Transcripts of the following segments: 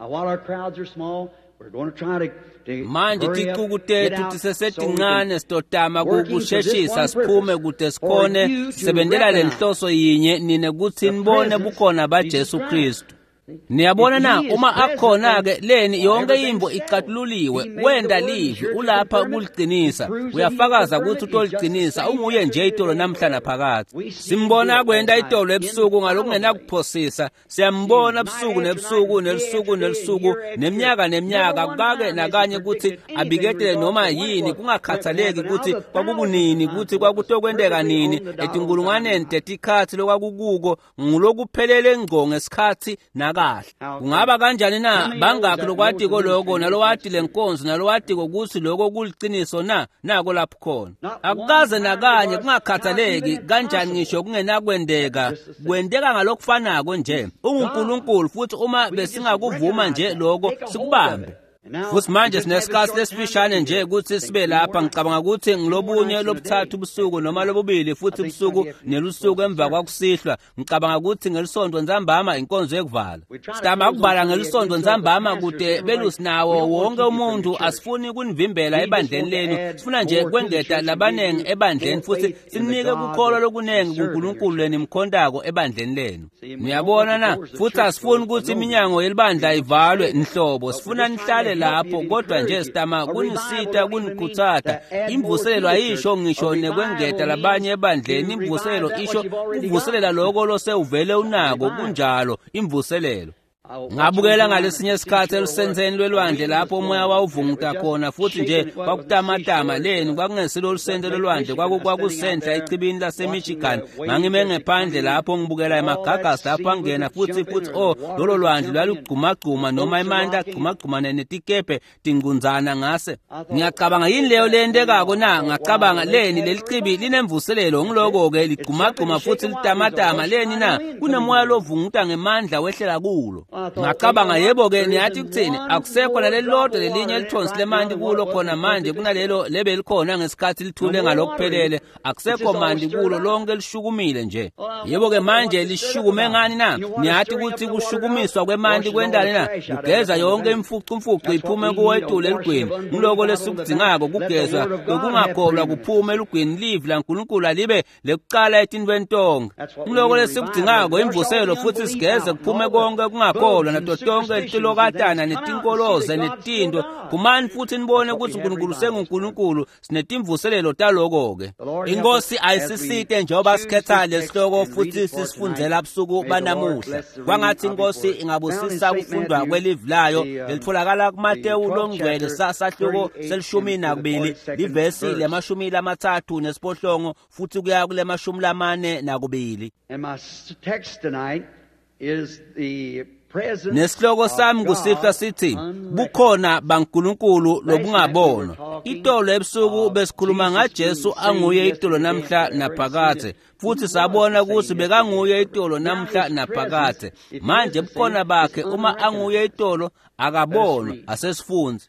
While our crowds are small, we're going to try to manje ticuku tethu tisesetincane sitotama kukusheshisa siphume kude sikhone sisebenzela lenhloso yinye nine kuthi nibone bukhona baJesu Kristu. Niyabona na uma akhona ke leni yonke imbo iqatululiwe wenda livi ulapha kuliqinisa uyafakaza ukuthi utoliqinisa unguye nje itolo namhla naphakathi. Simbona kwenda itolo ebusuku ngalokungena kuphosisa siyambona ebusuku nebusuku nelisuku neminyaka kake nakanye ukuthi abiketele noma yini kungakhathaleki ukuthi kwakukunini ukuthi kwakutokwendeka nini etinkulungwaneni tetikhathi lokwakukuko ngulokuphelele ngqo ngesikhathi kahle. Kungaba kanjani na bangakho lokwati koloko nalowati lenkonzo nalowati ukuthi lokho kuliqiniso nako lapho khona. Akukaze nakanye kungakhathaleki kanjani ngisho kungenakwendeka kwendeka ngalokufanayo nje. UNkulunkulu futhi uma besingakuvuma nje lokho sikubambe. Futhi manje sinesikhathi lesifishane nje ukuthi sibe lapha ngicabanga ukuthi ngilobunye lobuthathu ubusuku noma lobubili futhi ubusuku nelusuku emva kwakusihlwa ngicabanga ukuthi ngelisonto nzambama inkonzo yekuvala. Sitama ukuvala ngelisonto nzambama kude belusinawo wonke umuntu asifuni kunivimbela ebandleni lenu sifuna nje kwengeta labanengi ebandleni futhi sinike kukholo lokunengi kuNkulunkulu leni mkhondako ebandleni lenu. Niyabona na futhi asifuni ukuthi iminyango yelibandla ivalwe inhlobo sifuna nihlale lapho kodwa nje sitama kunisita kunikhuthata imvuselelo ayisho ngisho nekwengeta labanye ebandleni imvuselelo isho kuvuselela lokho losewuvele unako kunjalo imvuselelo. Ngabukela ngalesinye isikhathi elisenzeni lwelwandle lapho umoya wawuvungta khona futhi nje kwakutamatama leni kwakungesilo lusente lwelwandle kwakusentla echibini laseMichigan ngangime ngephandle lapho ngibukela emagagasi lapho angena futhi lolo lwandle lwalugqumagquma noma imanda agqumagqumane netikepe tingunzana ngase. Ngiyacabanga yini leyo lendekako na ngacabanga leni lelichibi linemvuselelo ngiloko-ke ligqumagquma futhi litamatama leni na kunemoya lovungta ngemandla wehlela kulo. Ngacabanga yebo-ke niyathi kuthini akusekho nalelilodwa lelinye elithonsi lemandi kulo khona manje kunalelo lebe likhona ngesikhathi lithule ngalokuphelele akusekho mandi kulo lonke lishukumile nje. Yebo-ke manje lishukume ngani na niyathi ukuthi kushukumiswa kwemandi kwendani na kugeza yonke imfucu iphume kuwo etulu elugwini ngiloko lesukudingako kugezwa kungakholwa kuphume elugwini livi laNkulunkulu alibe lekuqala etintweni tonke ngiloko lesukudingako imvuselo futhi sigeze kuphume konke kholwa natotonke litilokatana netinkoloze netindo kumani futhi nibone ukuthi uNkulunkulu senguNkulunkulu sinetimvuselelo taloko-ke. Inkosi ayisisite njengoba sikhetha lesihloko futhi sisifundzela busuku banamuhla kwangathi inkosi ingabusisa kufundwa kwelivi layo elitholakala kuMateyu longcwele sahloko selishumi nakubili livesi lemashumi lamathathu nesiphohlongo futhi kuya kule mashumi lamane nakubili. And my text tonight is the Nesihloko sami kusihla sithi bukhona baNkulunkulu lobungabona. Itolo ebusuku besikhuluma ngaJesu anguye itolo namhla naphakade futhi sabona ukuthi bekanguye itolo namhla naphakade. Manje bukhona bakhe uma anguye itolo akabona asesifunzi.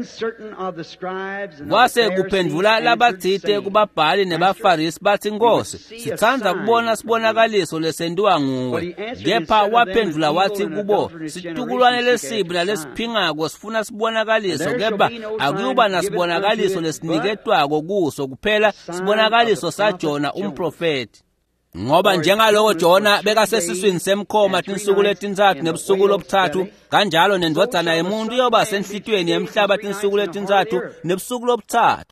Kwase kuphendula labathite kubabhali nebafarisi bathi Nkosi sithanza kubona sibonakaliso lesendiwa nguwe. Kepha waphendula wathi kubo situkulwane lesibi nalesiphingako sifuna sibonakaliso kepha akuyuba nasibonakaliso lesiniketwako kuso kuphela sibonakaliso saJona umprofeti. Ngoba njengaloko Jona bekasesiswini semkhoma tinsuku letintathu nebusuku lobuthathu kanjalo nendodana yomuntu yoba senhlitweni yemhlaba tinsuku letintathu nebusuku lobuthathu.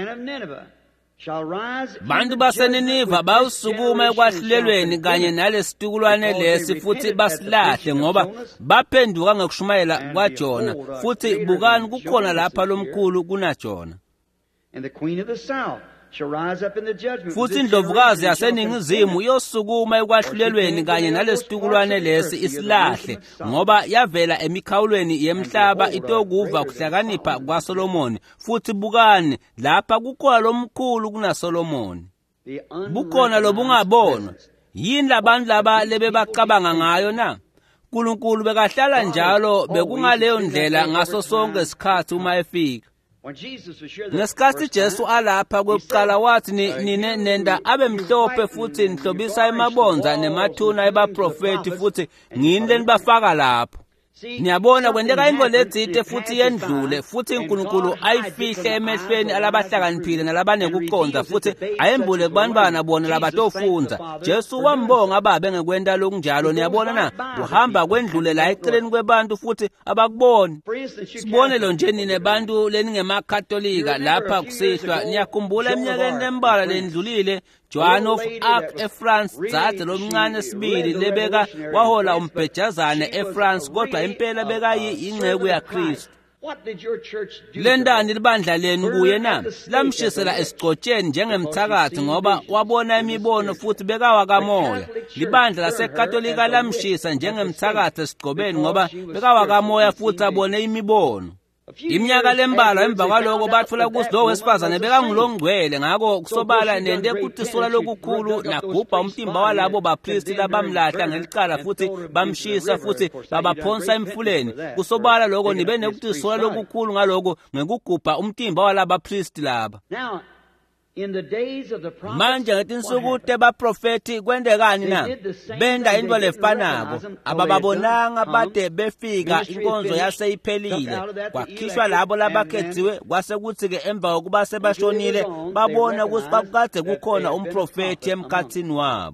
Bantu baseNiniva bawusukuma ekwahlulelweni kanye nalesitukulwane lesi futhi basilahle ngoba baphenduka ngokushumayela kwaJona futhi bukani kukhona lapha lomkhulu kunaJona. Futhi indlovukazi yaseningizimu yosukuma ekwahlulelweni kanye nalesitukulwane lesi isilahle ngoba yavela emikhawulweni yemhlaba itokuva kuhlakanipha kwaSolomoni futhi bukani lapha kukhona lomkhulu kunaSolomoni. Bukhona lobungabona yini labantu laba lebe bacabanga ngayo na uNkulunkulu bekahlala njalo bekungaleyo ndlela ngaso sonke isikhathi uma efika. Ngesikhathi Jesu alapha kwekuqala wathi nine nenda abemhlophe futhi nihlobisa emabonza nemathuna ebaprofeti futhi ngini lenibafaka lapho. Niyabona kwendeka into ledzite futhi yendlule futhi uNkulunkulu ayifihle emehlweni alabahlakaniphile nalabanekuqonda futhi ayembule kubantwana bona labatofunza. Jesu wambonga ababe ngekwenda lokunjalo. Niyabona na uhamba kwendlule la eceleni kwebantu futhi abakuboni. Sibonelo nje nine bantu leningemakatolika lapha kusihlwa. Niyakhumbula eminyakeni embalwa lendlulile Joan of Arc eFrance dzadze lomncane sibili lebeka wahola umbhejazane eFrance kodwa impela beka ingceku yaKristu. Lendani libandla lenu kuye na lamshisela esigcotsheni njengemthakathi ngoba wabona imibono futhi bekawakamoya. Libandla laseKatolika lamshisa njengemthakathi esigcobeni ngoba bekawakamoya futhi abone imibono. Iminyaka lembalwa emva kwaloko bathola ukuthi lo wesifazane bekangulongcwele ngako kusobala nende kutisula lokukhulu nagubha umtimba walabo bapristi labamlahla ngelicala futhi bamshisa futhi babaphonsa emfuleni. Kusobala lokho nibe nekutisula lokukhulu ngaloko ngekugubha umtimba walaba pristi laba. Manje ngetinsuku tebaprofeti kwendekani na benda into lefanako abababonanga bade befika inkonzo yaseyiphelile kwakhishwa labo labakhethiwe kwase kuthi ke emva kokuba sebashonile babona ukuthi bakade kukhona umprofeti emkhathini wabo.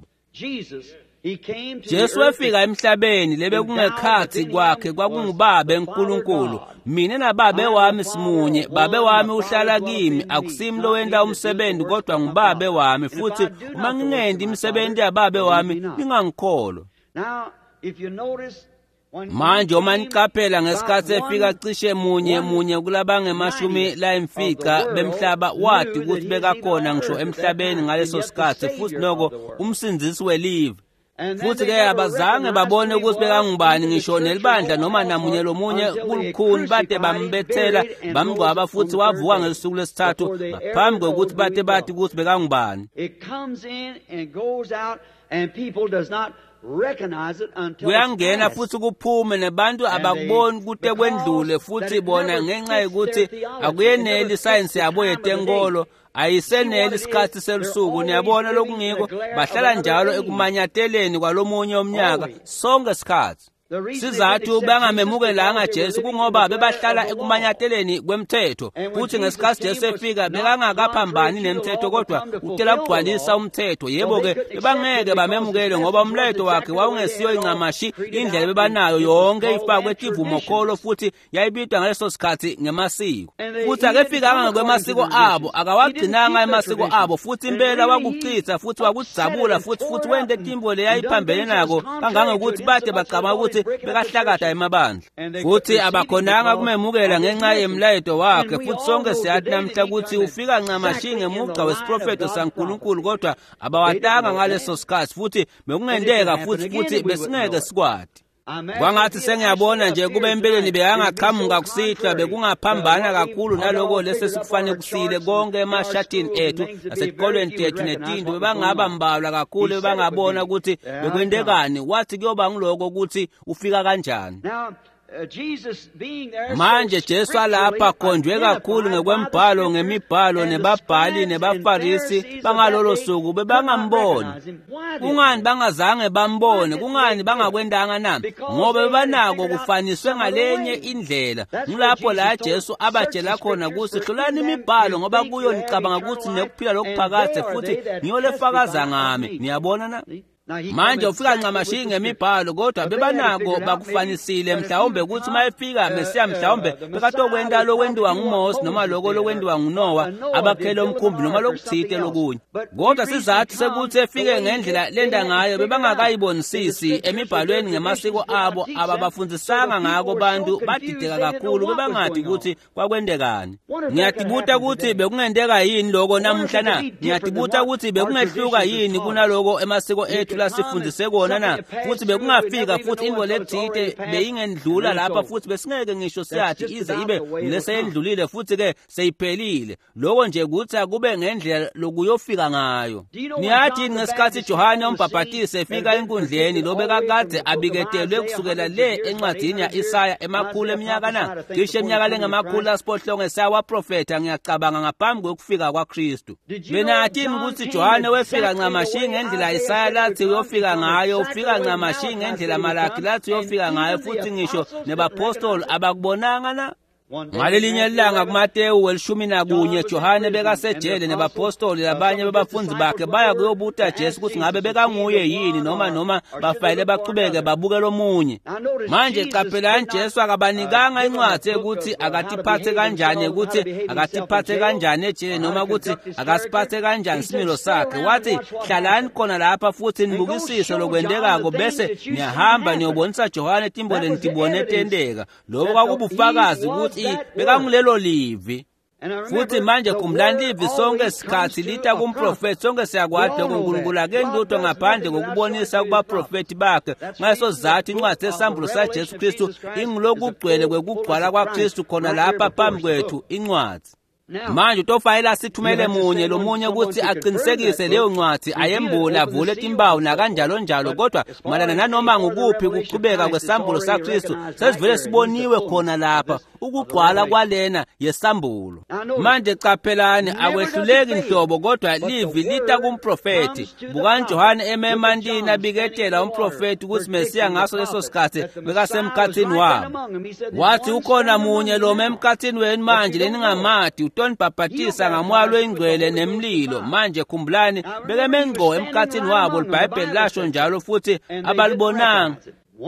Jesu wafika emhlabeni lebe kungekhathi kwakhe kwakunguBaba uNkulunkulu. Mina naBaba wami simunye. Baba wami uhlala kimi akusimi lo wenda umsebenzi kodwa nguBaba wami futhi uma ngingendi imisebenzi yaBaba wami ningangikholwa. Now if you notice manje uma niqaphela ngesikhathi efika cishe munye kulabangemashumi la imfica bemhlaba wathi ukuthi bekakhona ngisho emhlabeni ngaleso sikhathi futhi noko umsindisi welive. Futhi ke abazange babone ukuthi bekangubani ngisho nelibandla noma namunye lomunye kulukhuni bade bambethela bamgwaba futhi wavuka ngesuku lesithathu ngaphambi kokuthi bade bathi ukuthi bekangubani. It comes in and goes out and people does not recognize it until kuyangena futhi kuphume nebantu abakuboni kude kwendlule futhi bona ngenxa yokuthi akuyeneli science yabo yetenkolo ayiseneli isikhathi selusuku. Niyabona lokungiko bahlala njalo ekumanyateleni kwalomunye omnyaka sonke isikhathi. Sizathu bangamemukelanga Jesu kungoba bebahlala ekumanyateleni kwemthetho futhi ngesikhathi Jesu efika bekangakaphambani nemthetho kodwa utela kugcwalisa umthetho. Yebo ke bebangeke bamemukele ngoba umletho wakhe wawungesiyo incamashi indlela bebanayo yonke ifakwe etivumo kholo futhi yayibidwa ngaleso sikhathi ngemasiko. Futhi akefikanga ngokwemasiko abo akawagcinanga emasiko abo futhi impela wakuchitha futhi wakudzabula futhi wente timbo leyayiphambene nako kangangokuthi bade bacama ukuthi bekahlakada emabandla futhi abakhonanga kumemukela ngenxa yemlayetho wakhe. Futhi sonke siyathi namhla ukuthi ufika ncamashi ngemugca wesiprofeto saNkulunkulu kodwa abawatanga ngaleso sikhathi futhi bekungendeka futhi besingeke sikwadi. Kwangathi sengiyabona nje kube empeleni beyangaqhamuka kusihlwa bekungaphambana kakhulu naloko lesesikufanele kusile konke emashatini ethu nasetikolweni tethu netinto bebangaba mbalwa kakhulu bebangabona ukuthi bekwendekani wathi kuyoba ngiloko ukuthi ufika kanjani. Manje Jesu alapha khonjwe kakhulu ngekwembhalo ngemibhalo nebabhali nebafarisi bangalolo suku bebangamboni. Kungani bangazange bambone? Kungani bangakwendanga na? Ngoba bebanako kufaniswe ngalenye indlela. Ngilapho la Jesu abatshela khona ukuthi hlolani imibhalo ngoba kuyo nicabanga ukuthi nekuphila lokuphakade futhi ngiyolefakaza ngami. Niyabona na? Manje ufika ncamashi ngemibhalo kodwa bebanako bakufanisile mhlawumbe ukuthi mayefika Mesiya mhlawumbe bekatokwenda lokwendiwa nguMose noma lokwendiwa nguNoah abakhele umkhumbi noma lokuthite lokunye. Kodwa sizathu sekuthi efike ngendlela lenda ngayo bebangakayibonisisi emibhalweni ngemasiko abo ababafundisanga ngako bantu badideka kakhulu bebangathi ukuthi kwakwendekani. Ngiyatibuta ukuthi bekungendeka yini lokho namhla na? Ngiyatibuta ukuthi bekungehluka yini kunaloko emasiko ethu lasifundise kona na? Futhi bekungafika futhi into lethite beyingendlula lapha futhi besingeke ngisho siyathi ize ibe lesendlulile futhi ke seyiphelile. Lokho nje ukuthi akube ngendlela lokuyofika ngayo. Niyathi ngesikhathi Johane umbhaphatisi efika enkundleni lobekakade abiketelwe kusukela le encwadini yaIsaya emakhulu eminyaka na cishe iminyaka lengamakhulu asiphohlongo esawa profeta ngiyacabanga ngaphambi kokufika kwaKristu. Benathi ukuthi Johane wefika ncamashi ngendlela Isaya lathi lathi uyofika ngayo ufika ncamashi ngendlela Malaki lathi uyofika ngayo futhi ngisho nebapostoli abakubonanga na ngalelinye ilanga kuMateyu 11 Johane bekasejele nebapostoli labanye bebafundisi bakhe baya kuyobuta Jesu ukuthi ngabe bekanguye yini noma bafayile baqhubeke babukela omunye. Manje capelani Jesu akabanikanga incwadi ukuthi akatiphathe kanjani ejele noma ukuthi akasiphathe kanjani isimilo sakhe. Wathi hlalani khona lapha futhi nibukisise lokwendekako bese niyahamba niyobonisa Johane timbole nitibone tendeka. Lokho kwakubufakazi ukuthi bekangulelo livi. Futhi manje kumlandi livi sonke isikhathi lita kumprofeti sonke siyakwazi uNkulunkulu akendutho ngaphandle kokubonisa kuba profeti bakhe ngaso zathi incwadi yesambulo saJesu Kristu ingilokugcwele kwekugcwala kwaKristu khona lapha phambi kwethu incwadi. Manje uTofayela sithumele munye lomunye ukuthi aqinisekise leyo ncwadi ayembula avule timbawu nakanjalo njalo kodwa malana nanoma ngukuphi kuqhubeka kwesambulo saKristu sesivele siboniwe khona lapha ukugcwala kwalena yesambulo. Manje capelani akwehluleki inhlobo kodwa livi lita kumprofeti. Bukani Johane ememandini abiketela umprofeti ukuthi Mesiya ngaso leso sikhathi bekasemkhathini wabo. Wathi ukhona munye lo memkhathini wenu manje leningamathi uToni Baptista ngamwalo ingcwele nemlilo. Manje khumbulani bekemengqo emkhathini wabo iBhayibheli lasho njalo futhi abalibonanga.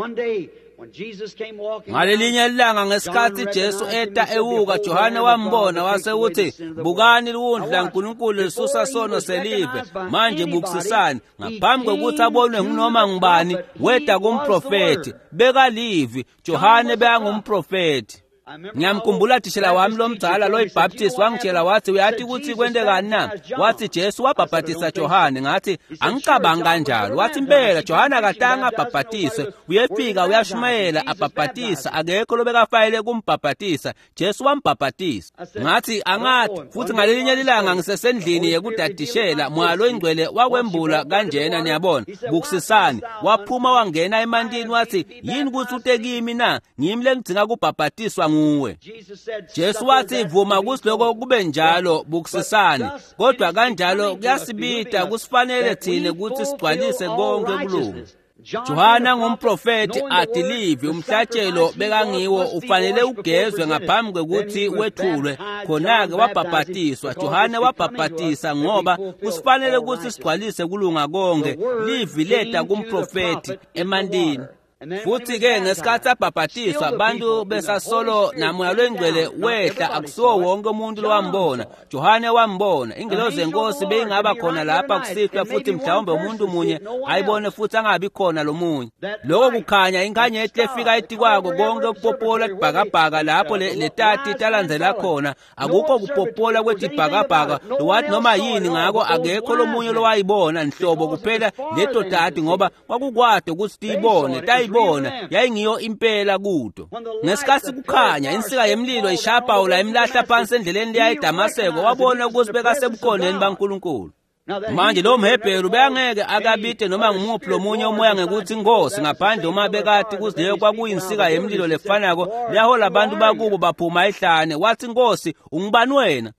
Ngalelinye ilanga ngesikhathi Jesu eta ewuka Johane wambona wase uthi bukani liwundla uNkulunkulu lisusa sono selive. Manje bukisisani ngaphambi kokuthi abonwe nginoma ngubani weta kumprofeti bekalivi Johane beyangumprofeti. Ngiyamkhumbula thishela wami lomdala loyiBaptist wangitshela wathi uyathi ukuthi kwendekani na. Wathi Jesu wabhaphatisa Johane. Ngathi angicabanga kanjalo. Wathi impela Johane akatanga abhaphatise uyefika uyashumayela abhaphatisa akekho lobekafayile kumbhaphatisa Jesu wambhaphatisa. Ngathi angathi futhi ngalelinye ilanga ngisesendlini yekudadishela mwalo ingcwele wakwembula kanjena niyabona bukisisani waphuma wangena emandini wathi yini ukuthi utekimi na ngimi lengidinga kubhaphatiswa nguwe. Jesu wathi vuma ukuthi lokho kube njalo bukisisani kodwa kanjalo kuyasibita kusifanele thina ukuthi sigcwalise konke kulungu. Johane ngumprofeti athi livi umhlatshelo bekangiwo ufanele ugezwe ngaphambi kokuthi wethulwe khona-ke wabhaphatiswa. Johane wabhaphatisa ngoba kusifanele ukuthi sigcwalise kulunga konke livi leta kumprofeti emandini. Futhi-ke ngesikhathi abhaphatiswa abantu besasolo namoya engcwele wehla akusiwo wonke umuntu lowambona. Johane wambona ingelosi yenkosi beyingaba khona lapha kusihlwa futhi mhlawumbe umuntu munye ayibone futhi angabi khona lomunye. Lokho kukhanya inkanyeti efika etikwako konke kupopola ibhakabhaka lapho letati talandzela khona akukho kupopola kwetibhakabhaka lowathi noma yini ngako akekho lomunye lowayibona nhlobo kuphela leto tati ngoba kwakukwade ukuthi tiyibone ibona yayingiyo impela kudo. Ngesikhathi kukhanya insika yemlilo ishapawula imlahla phansi endleleni leya eDamaseko wabona ukuthi bekasebukhoneni baNkulunkulu. Manje lo mHebheru beyangeke akabide noma ngumuphi lomunye umoya ngekuthi inkosi ngaphandle uma bekati ukuthi leyo kwakuyinsika yemlilo lefanako leyahola abantu bakubo baphuma ehlane. Wathi inkosi ungubani wena?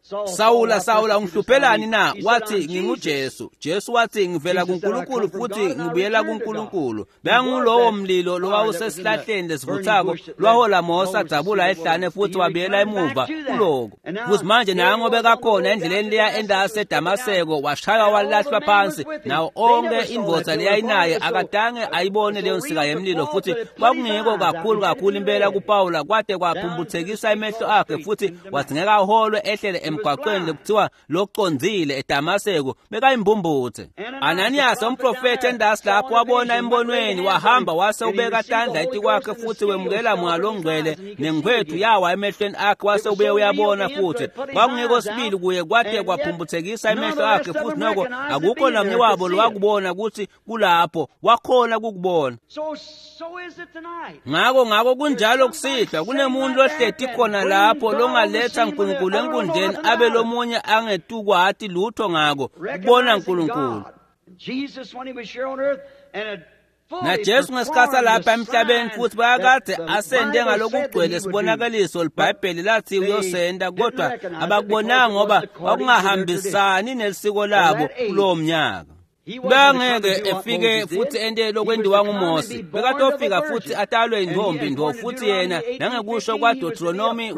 Sawula ungihluphelani na? Wathi nginguJesu. Jesu wathi ngivela kuNkulunkulu futhi ngibuyela kuNkulunkulu. Beyangulowo mlilo lowawusesihlahleni lesivuthako lwahola Mose adzabula ehlane futhi wabuyela emuva kuloko. Futhi manje nango bekakhona endleleni leya endase eDamaseko washaya walahlwa phansi nawo onke indvodza leyayinaye akadange ayibone leyo nsika yemlilo futhi kwakungekho kakhulu impela kuPawula kwade kwaphumbuthekisa imehlo akhe futhi wathingeka aholwe ehlele emgwaqweni lekuthiwa loqondzile eDamaseko bekayimbumbuthe. Ananias umprofeti endasi lapho wabona embonweni wahamba wase ubeka tandla etikwakhe futhi wemukela mwalo ngcwele nengwethu yawa emehlweni akhe wase ubuye uyabona futhi kwakungekho sibili kuye kwade kwaphumbuthekisa imehlo akhe futhi noko akukho namnye wabo lowakubona ukuthi kulapho wakhona kukubona. Ngako kunjalo kusihlwa kunemuntu ohleti khona lapho longaletha uNkulunkulu enkundleni abe lomunye angetukwati lutho ngako kubona uNkulunkulu. Na Jesu ngesikhathi lapha emhlabeni futhi bayakade asende ngalokugcwele sibonakaliso iBhayibheli lathi uyosenda kodwa abakubonanga ngoba wakungahambisani nelisiko labo kulowo mnyaka. bangeke efike futhi ende lokwendiwa nguMose. Bekatofika futhi atalwe intombi ndo futhi yena nangekusho kwa Deuteronomy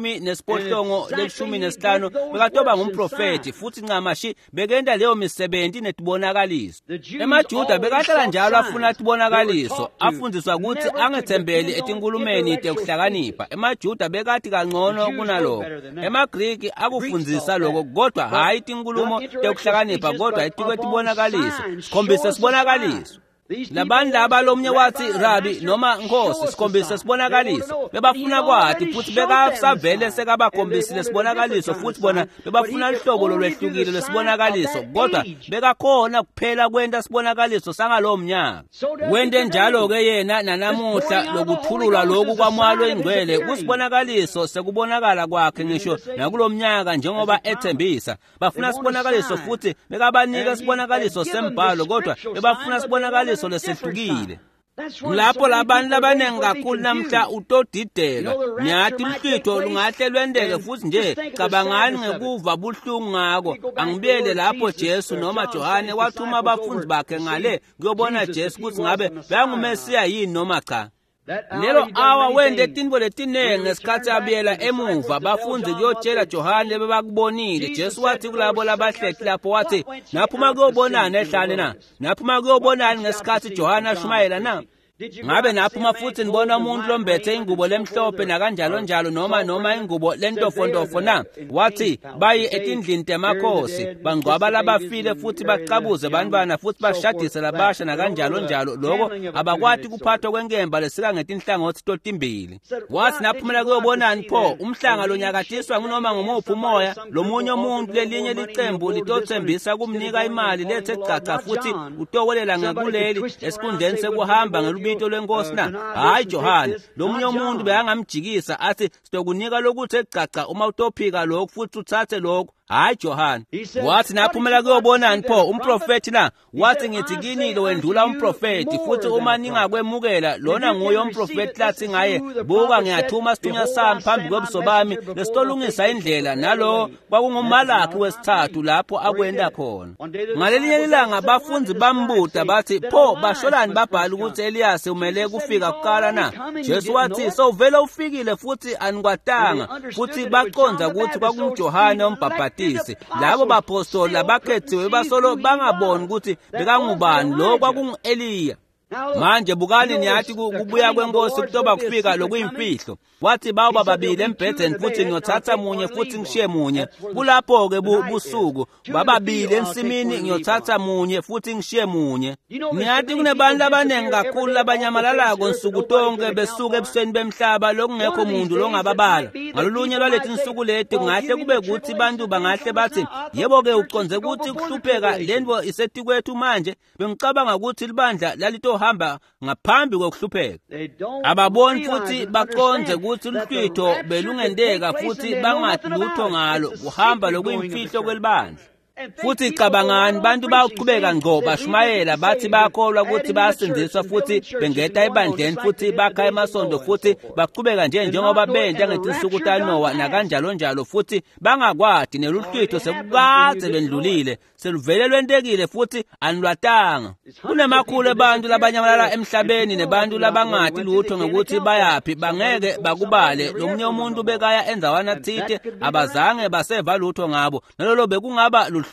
10:15 bekatoba ngumprofeti futhi ncamashi bekenda leyo misebenzi netibonakaliso. EmaJuda bekahlala njalo afuna tibonakaliso, afundiswa ukuthi angethembeli etinkulumeni tekuhlakanipha. EmaJuda bekathi kangcono kunaloko. EmaGriki akufundisa lokho kodwa hayi tinkulumo tekuhlakanipha kodwa itiketibonakaliso. Sikhombisa sibonakaliso. Labantu laba lomnye wathi Rabi noma Nkosi sikhombisa sibonakaliso. Bebafuna kwathi futhi bekasavele sekabakhombisile sibonakaliso futhi bona bebafuna ihlobo lolwehlukile lesibonakaliso kodwa bekakhona kuphela kwenta sibonakaliso sangalo mnyaka. Wende njalo ke yena nanamuhla lokuthulula lokhu kwamalo ingcwele kusibonakaliso sekubonakala kwakhe ngisho nakulomnyaka njengoba ethembisa. Bafuna sibonakaliso futhi bekabanika sibonakaliso sembhalo kodwa bebafuna sibonakaliso lesehlukile. Lapho labantu labanengi kakhulu namhla utodideka. Nyathi umhlitho lungahle lwendeke futhi nje cabangani ngekuva buhlungu ngako. Angibiyele lapho Jesu noma Johane wathuma abafundi bakhe ngale kuyobona Jesu ukuthi ngabe bayangumesiya yini noma cha. Lelo awa wende tinbo letinengi ngesikhathi abiyela emuva bafunzi kuyotshela Johane bebakubonile. Jesu wathi kulabo labahlethi lapho wathi naphuma kuyobonana ehlane na, naphuma kuyobonana ngesikhathi Johane ashumayela na. Ngabe naphuma futhi nibona umuntu lombethe ingubo lemhlophe nakanjalo njalo noma ingubo lentofontofo na. Wathi bayi etindlini temakhosi bangcwaba labafile futhi baqabuze bantwana futhi bashadise labasha nakanjalo njalo. Lokho abakwati kuphathwa kwenkemba lesika ngetinhlangothi totimbili. Wathi naphumela kuyobonani pho umhlanga lonyakatiswa noma ngumuphi umoya lomunye umuntu lelinye licembu litothembisa kumnika imali lethe caca futhi utowelela ngakuleli esikhundleni sekuhamba ngelubito lwenkosi na. Hayi Johane lomunye umuntu beyangamjikisa athi sitokunika lokuthi ecaca uma utophika lokho futhi uthathe lokho. Hayi Johane wathi naphumela kuyobonani pho umprofeti na. Wathi ngithi kini lo wendula umprofeti futhi uma ningakwemukela lona nguye umprofeti lathi ngaye buka ngiyathuma sithunywa sami phambi kobuso bami lesitolungisa indlela. Nalo kwakungumalaki wesithathu lapho akwenda khona. Ngalelinye ilanga abafunzi bambuta bathi pho basholani babhala ukuthi Eliyasi umele kufika kuqala na. Jesu wathi sowuvele ufikile futhi anikwatanga futhi baqonda ukuthi kwakunguJohane umbhaphatisi. Labo bapostoli labakhethiwe basolo bangaboni ukuthi bekangubani lo kwakungu-Eliya. Manje bukani niyathi kubuya kwenkosi kutoba kufika lokuyimfihlo. Wathi bawo babili embhedeni futhi ngiyothatha munye futhi ngishiye munye. Kulapho ke busuku bababili ensimini ngiyothatha munye futhi ngishiye munye. Niyathi kunebantu abanengi kakhulu labanyamalala nsuku tonke besuka ebusweni bemhlaba lokungekho umuntu longababala. Ngalolunye lwalethi insuku leti kungahle kube ukuthi abantu bangahle bathi yebo ke uconze ukuthi kuhlupheka lento isetikwethu manje bengicabanga ukuthi libandla lalito hamba ngaphambi kokuhlupheka. Ababoni futhi baqonze ukuthi uhlwitho belungendeka futhi bangathi lutho ngalo kuhamba lokuyimfihlo kwelibandla. Futhi cabangani bantu baqhubeka ngqo bashumayela bathi bakholwa ukuthi basindiswa futhi bengeta ebandleni futhi bakha emasondo futhi baqhubeka njengoba benda ngetinsuku taNowa nakanjalo njalo futhi bangakwadi neluhlwitho sekukade lwendlulile seluvele lwentekile futhi anilwatanga. Kunemakhulu abantu labanyamalala emhlabeni nebantu labangati lutho ngokuthi bayapi bangeke bakubale. Lomunye umuntu bekaya enzawana thite abazange baseva lutho ngabo nalolo bekungaba luhlwitho.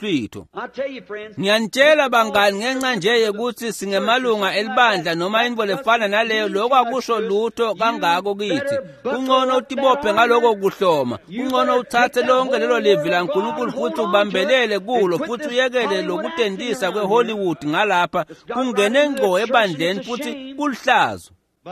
Ngiyanitshela bangani ngenxa nje ukuthi singemalunga elibandla noma into lefana naleyo lokho akusho lutho kangako kithi. Kungcono utibophe ngaloko kuhloma. Kungcono uthathe lonke lelo livi laNkulunkulu futhi ubambelele kulo futhi uyekele lokutendisa kweHollywood ngalapha kungene ngqo ebandleni futhi kulihlazo.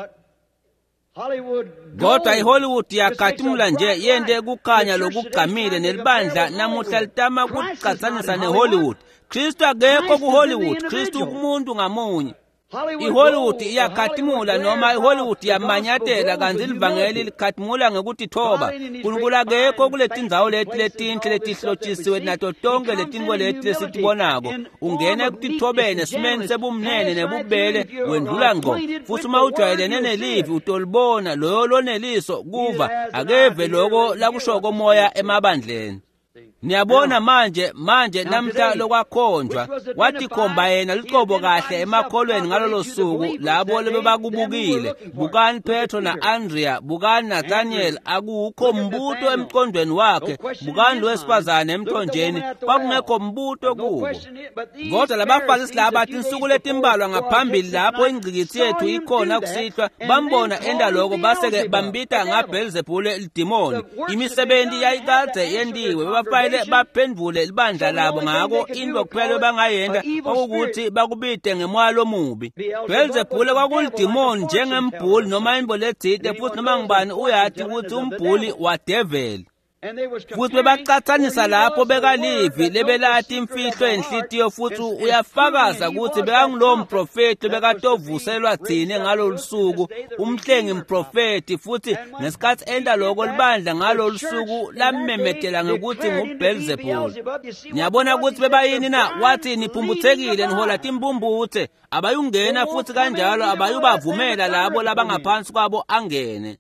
Kodwa iHollywood yakathimula nje yende kukhanya lokugqamile nelibandla namuhla litama ukuqhathanisa neHollywood. Kristu akekho kuHollywood, Kristu umuntu ngamunye. iHollywood iyakhathimula noma iHollywood yamanyathela kanti livangeli likhathimula ngekuthi thoba. UNkulunkulu akekho kuletindzawo letinhle letihlotshisiwe nato tonke letinto leti lesitibonako. Ungene ekutithobeni esimeni sebumnene nebubele wendlula ngqo. Futhi uma ujwayelene nelivi utolibona loyo loneliso kuva akeve lokho lakushoko moya emabandleni. Niyabona manje namhla lokwakhonjwa watikhomba yena liqobo kahle emakholweni ngalolo suku labo lebakubukile bukani Petro na Andrea bukani Nathaniel akukho mbuto emqondweni wakhe bukani lowesifazane emthonjeni kwakungekho mbuto kubo kodwa labaFarisi laba bathi insuku letimbalwa ngaphambili lapho ingcikithi yethu ikhona kusihlwa bambona endaloko baseke bambita ngaBelzebule idimoni imisebenzi yayikade yendiwe bafayile baphendvule libandla labo ngako into kuphela bangayenza ukuthi bakubide ngemwalo omubi Belzebule kwakulidimoni njengembhuli noma imboledzite futhi noma ngibani uyathi ukuthi umbhuli wadevil futhi bebacathanisa lapho bekalivi lebelati imfihlo enhlitiyo futhi uyafakaza ukuthi bekangulo mprofeti bekatovuselwa thina ngalolu suku umhlengi mprofeti futhi ngesikhathi enda lokho libandla ngalolu suku lamemetela ngokuthi nguBelzebule niyabona ukuthi bebayini na wathi niphumbuthekile nihola timbumbuthe abayungena futhi kanjalo abayubavumela labo labangaphansi kwabo angene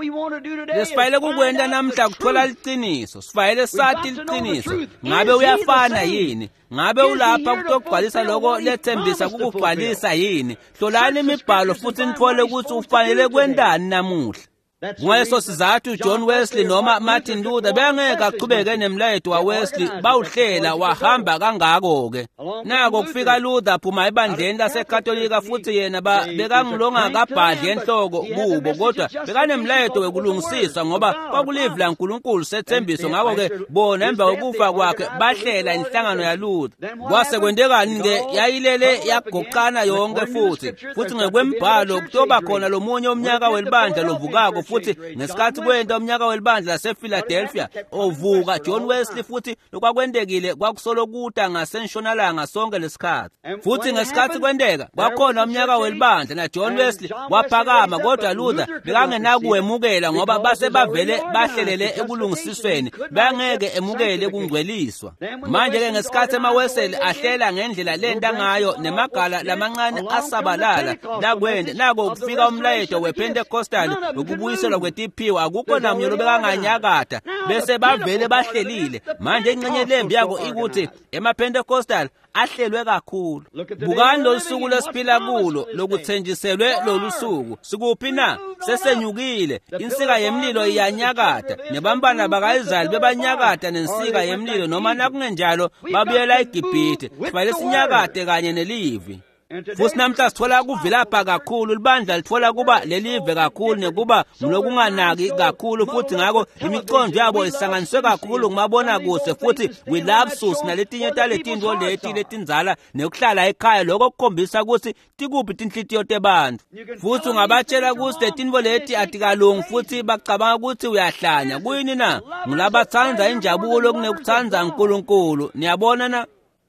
lesifayile kukwenda namhla kuthola liqiniso sifayile sathi liqiniso ngabe uyafana yini ngabe ulapha kutogcwalisa lokho lethembisa kukugcwalisa yini hlolani imibhalo futhi nithole ukuthi ufanele kwendani namuhla Ngaleso sizathu John Wesley noma Martin Luther bengeke aqhubeke nemlayetho waWesley bawuhlela wahamba kangako ke nako kufika Luther phuma ebandleni laseKatolika futhi yena bekangilonga kabhadle enhloko kubo kodwa bekanemlayetho wekulungisiswa ngoba kwakulivla uNkulunkulu sethembiso ngako ke bona emva kokufa kwakhe bahlela inhlangano yaLuther kwase kwendekani ke yayilele yagoqana yonke futhi ngekwembhalo kutoba khona lomunye umnyaka welibandla lovukako futhi ngesikhathi kwenta umnyaka welibandla lasePhiladelphia ovuka John Wesley futhi lokwakwendekile kwakusolokuta ngasentshonalanga sonke lesikhathi futhi ngesikhathi kwendeka kwakhona umnyaka welibandla na John Wesley waphakama kodwa Luther bekangenakuwemukela ngoba base bavele bahlelele ekulungisisweni bangeke emukele kungcweliswa manje ke ngesikhathi amaWesley ahlela ngendlela lenta ngayo nemagala lamancane asabalala lakwenda nako kufika umlayetho wePentecostal ukubuyiselwa kwetiphiwa akukho namnye lobekanganyakata bese bavele bahlelile manje ingcenye lembi yako ikuthi emaPentecostal ahlelwe kakhulu bukani losuku lesiphila kulo lokuthenjiselwe lolusuku sikuphi na sesenyukile insika yemlilo iyanyakata nebambana bakaIsrael bebanyakata nensika yemlilo noma nakungenjalo babuyela eGibhithe kufanele sinyakate kanye nelivi futhi namhla sithola kuvilapha kakhulu libandla lithola kuba lelive kakhulu nekuba mlokunganaki kakhulu futhi ngako imiqondo yabo isanganiswe kakhulu ngumabona kuze futhi wilapsus naletinye taletinto letinzala nekuhlala ekhaya lokho kukhombisa ukuthi tikuphi tinhlitiyo tebantu futhi ungabatshela ukuthi letinto leti atikalungi futhi bacabanga ukuthi uyahlanya kuyini na ngulabathanza injabulo kunekuthanza uNkulunkulu niyabona na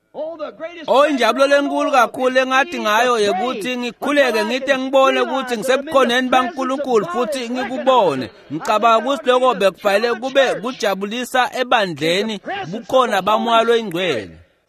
injabulo lenkulu kakhulu engathi ngayo yekuthi ngikhuleke ngide ngibone ukuthi ngisebukhoneni baNkulunkulu futhi ngikubone ngicabanga ukuthi lokho bekufanele kube kujabulisa ebandleni bukhona bamwalo ingcwele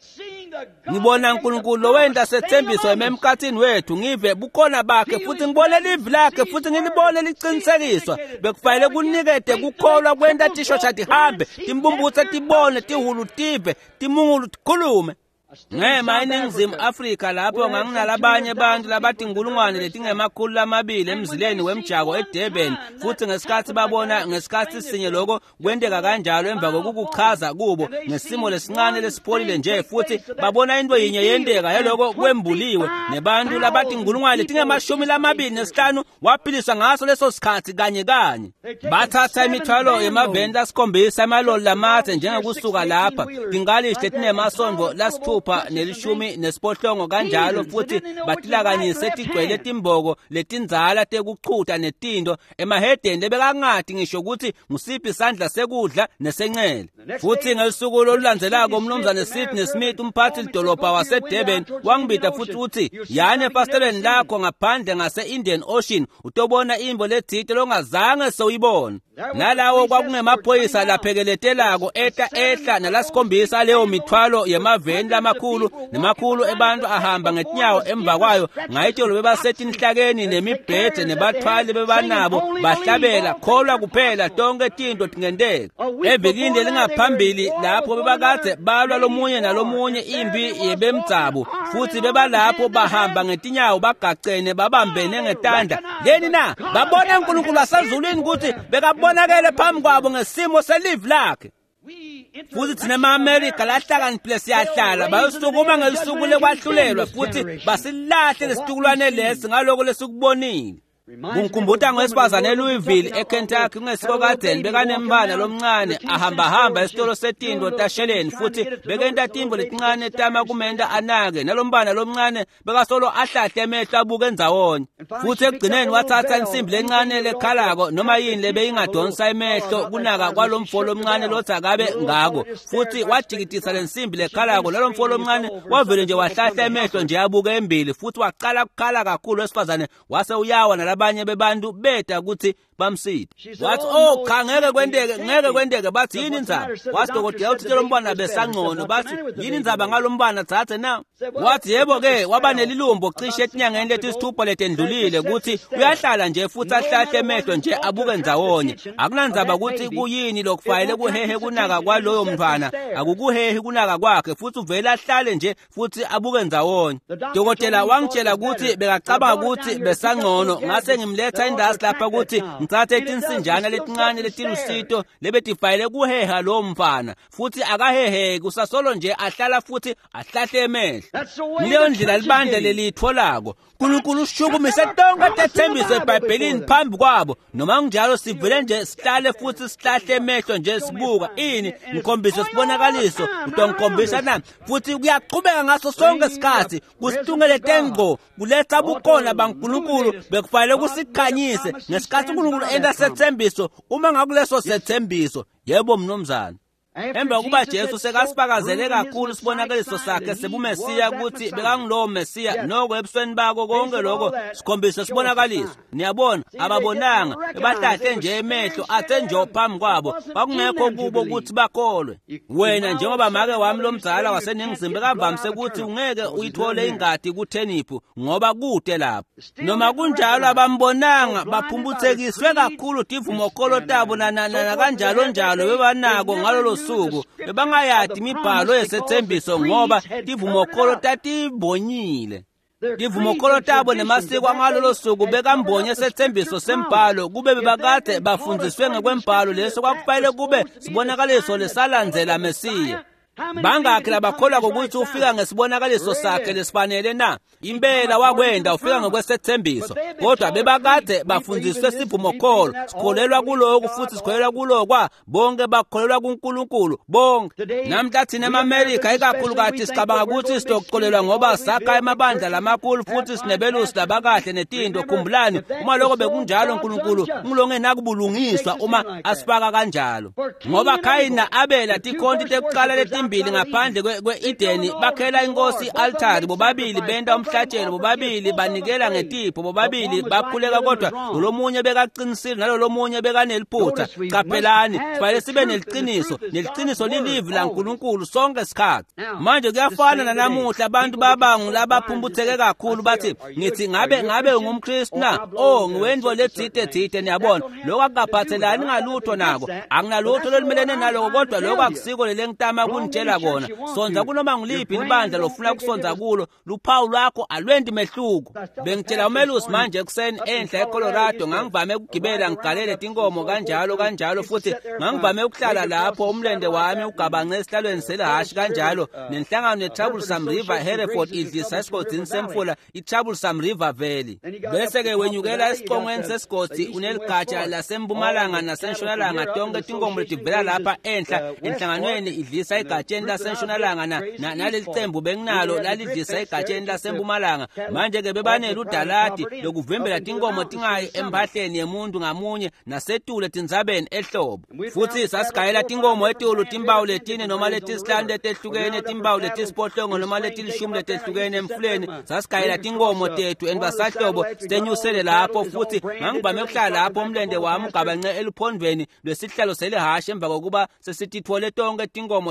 ngibona uNkulunkulu lowenda sethembiso ememkhathini wethu ngive bukhona bakhe futhi ngibone livi lakhe futhi ngilibone liqinisekiswa bekufanele kunikede kukholwa kwenta tisho chathi hambe timbumbuthe tibone tihulu tive timungulu tikhulume ngema eNingizimu Afrika lapho nganginalabanye abantu labathi inkulungwane letingemakhulu amabili emzileni wemjako eDurban futhi ngesikhathi babona ngesikhathi sinye lokho kwendeka kanjalo emva kokuchaza kubo ngesimo lesincane lesipholile nje futhi babona into yinye yendeka yaloko kwembuliwe nebantu labathi inkulungwane letingemashumi waphiliswa ngaso leso sikhathi kanye bathatha imithwalo emavenda asikhombisa amaloli lamathe njengekusuka lapha tingalihle tinemasongo lasithupha nelishumi nesiphohlongo kanjalo futhi batilakanyise tigcwele timboko letinzala tekuqhutha netinto emahedeni lebekangathi ngisho ukuthi ngusiphi isandla sekudla nesencele futhi ngesuku lolulandzelako umnumzane Sidney Smith umphathi lidolobha waseDurban wangibita futhi uthi yani efasteleni lakho ngaphandle ngase-Indian Ocean utobona imbo ledzite longazange sewuyibona nalawo kwakungemaphoyisa laphekeletelako ehla nalasikhombisa leyo mithwalo yemaveni amakhulu nemakhulu ebantu ahamba ngetinyawo emva kwayo ngayitsholo bebasethi inhlakeni nemibhede nebathwali bebanabo bahlabela kholwa kuphela tonke tinto tingendeka evikini lingaphambili lapho bebakade balwa lomunye nalomunye impi yebemdzabo futhi bebalapho bahamba ngetinyawo bagacene babambene ngetanda leni na babona uNkulunkulu asezulwini ukuthi bekabonakele phambi kwabo ngesimo selive lakhe futhi thina ama-Amerika lahlakaniphile siyahlala bayosukuma ngelisuku lekwahlulelwa futhi basilahle lesitukulwane lesi ngaloko lesikubonile Ngumkhumbuta ngowesifazane eLouisville eKentucky kungesikokadeni bekanembala lomncane ahamba esitolo setinto tasheleni futhi bekentatimbo letincane tama kumenda anake nalombana lomncane bekasolo ahlahle emehlo abuke ndzawonye futhi ekugcineni wathatha insimbi lencane lekhalako noma yini lebeyingadonsa emehlo kunaka kwalomfolo omncane lothi akabe ngako futhi wajikitisa lensimbi lekhalako lalomfolo omncane wavele nje wahlahla emehlo nje abuke embili futhi waqala ukukhala kakhulu wesifazane wase uyawa abanye bebantu beta ukuthi bamsida wathi cha ngeke kwendeke bathi yini indzaba wathi dokotela uthi lombana besangcono bathi yini indzaba ngalombana thathe na wathi yebo ke waba nelilumbo cishe etinyangeni letisithupha letendlulile ukuthi uyahlala nje futhi ahlahle emehlo nje abuke ndzawonye akunandzaba ukuthi kuyini lokufayele kuhehe kunaka kwaloyo mntwana akukuhehe kunaka kwakhe futhi uvela ahlale nje futhi abuke ndzawonye dokotela wangitshela ukuthi bekacabanga ukuthi besangcono ngase ngimletha indasi lapha ukuthi ngithathe itinsinjana letincane letilusito lebetifayele kuheha lo mfana futhi akahehe kusasolo nje ahlala futhi ahlahle emehlo leyo ndlela libandla lelitholako uNkulunkulu ushukumise tonke tethembiso eBhayibhelini phambi kwabo noma kunjalo sivele nje sihlale futhi sihlahle emehlo nje sibuka ini ngikhombisa sibonakaliso utongikhombisa nami futhi kuyaqhubeka ngaso sonke isikhathi kusitungele tengqo kuletha bukhona baNkulunkulu bekufayele kusikhanyise ngesikhathi uNkulunkulu enda sethembiso uma ngakuleso sethembiso yebo mnomzana emba kuba Jesu sekasipakazele kakhulu sibonakaliso sakhe sebumesiya ukuthi bekangilowo Mesiya noko ebusweni bako konke lokho sikhombisa sibonakaliso niyabona ababonanga ebahlahle nje emehlo athe nje phambi kwabo bakungekho kubo ukuthi bakholwe wena njengoba make wami lomdzala waseNingizimu kavamise ukuthi ungeke uyithole ingadi kutheniphu ngoba kude lapho noma kunjalo abambonanga baphumbuthekiswe kakhulu divumo kolotabo na kanjalo njalo bebanako ngalolo suku bebangayadi imibhalo yesethembiso ngoba tivumokolo tatibonyile tivumokolo tabo nemasiko ngalolo suku bekambonye sethembiso sembhalo kube bebakade bafundziswe ngekwembhalo leso kwakufanele kube sibonakaliso lesalandzela Mesiya bangakhe labakholwa ukuthi ufika ngesibonakaliso sakhe lesifanele na impela wakwenda ufika ngokwesethembiso kodwa bebakade bafundziswe sivumokolo sikholelwa kuloko futhi sikholelwa kulokwa bonke bakholelwa kuNkulunkulu bonke namhla thina emaMelika ikakhulukazi sicabanga ukuthi sitokholelwa ngoba sakha emabandla lamakhulu futhi sinebelusi labakahle netinto khumbulani uma lokho bekunjalo uNkulunkulu ngilongenakubulungiswa uma asifaka kanjalo ngoba Kayini Abela tikhonti tekuqala letimbili ngaphandle kwe-Edeni bakhela inkosi altari bobabili benda umhlatshelo bobabili banikela ngetipho bobabili bakhuleka kodwa lomunye bekaqinisile nalomunye bekaneliphutha qaphelani fanele sibe neliqiniso lilivi la uNkulunkulu sonke isikhathi manje kuyafana nanamuhla abantu babangu labaphumbutheke kakhulu bathi ngithi ngabe ungumKristu na ngiwendvo ledzide niyabona lokho akaphathelani ngalutho nako anginalutho lolumelene naloko kodwa lokho akusiko lelengitama kunitshela kona sonza kunoma ngiliphi ibandla lofuna kusonza kulo luphawu lwakho alwendi mehluko bengitshela umelusi manje ekuseni enhla eColorado ngangivame ukugibela ngigalele tinkomo kanjalo futhi ngangivame ukuhlala lapho umlende wami ugabance esihlalweni selehashi kanjalo nenhlangano neTroublesome River Hereford idlisa esigodini semfula iTroublesome River Valley bese ke wenyukela esiqongweni sesigodi uneligatsha lasempumalanga nasentshonalanga tonke tinkomo letivela lapha enhlanganweni idlisa igatsheni lasentshonalanga naleli cembu benginalo lalidlisa igatsheni lasempumalanga manje ke bebanele udalati lokuvimbela tinkomo tingayi emphahleni yemuntu ngamunye nasetule tindzabeni ehlobo futhi sasigayela tinkomo etulu timbawu letine noma letisihlanu letehlukene timbawu letisiphohlongo noma letilishumi letehlukene emfuleni sasigayela tinkomo tethu enibasahlobo sitenyusele lapho futhi ngangivame ukuhlala lapho umlende wami ugabance eluphondweni lwesihlalo selehashi emva kokuba sesitithole tonke tinkomo tonke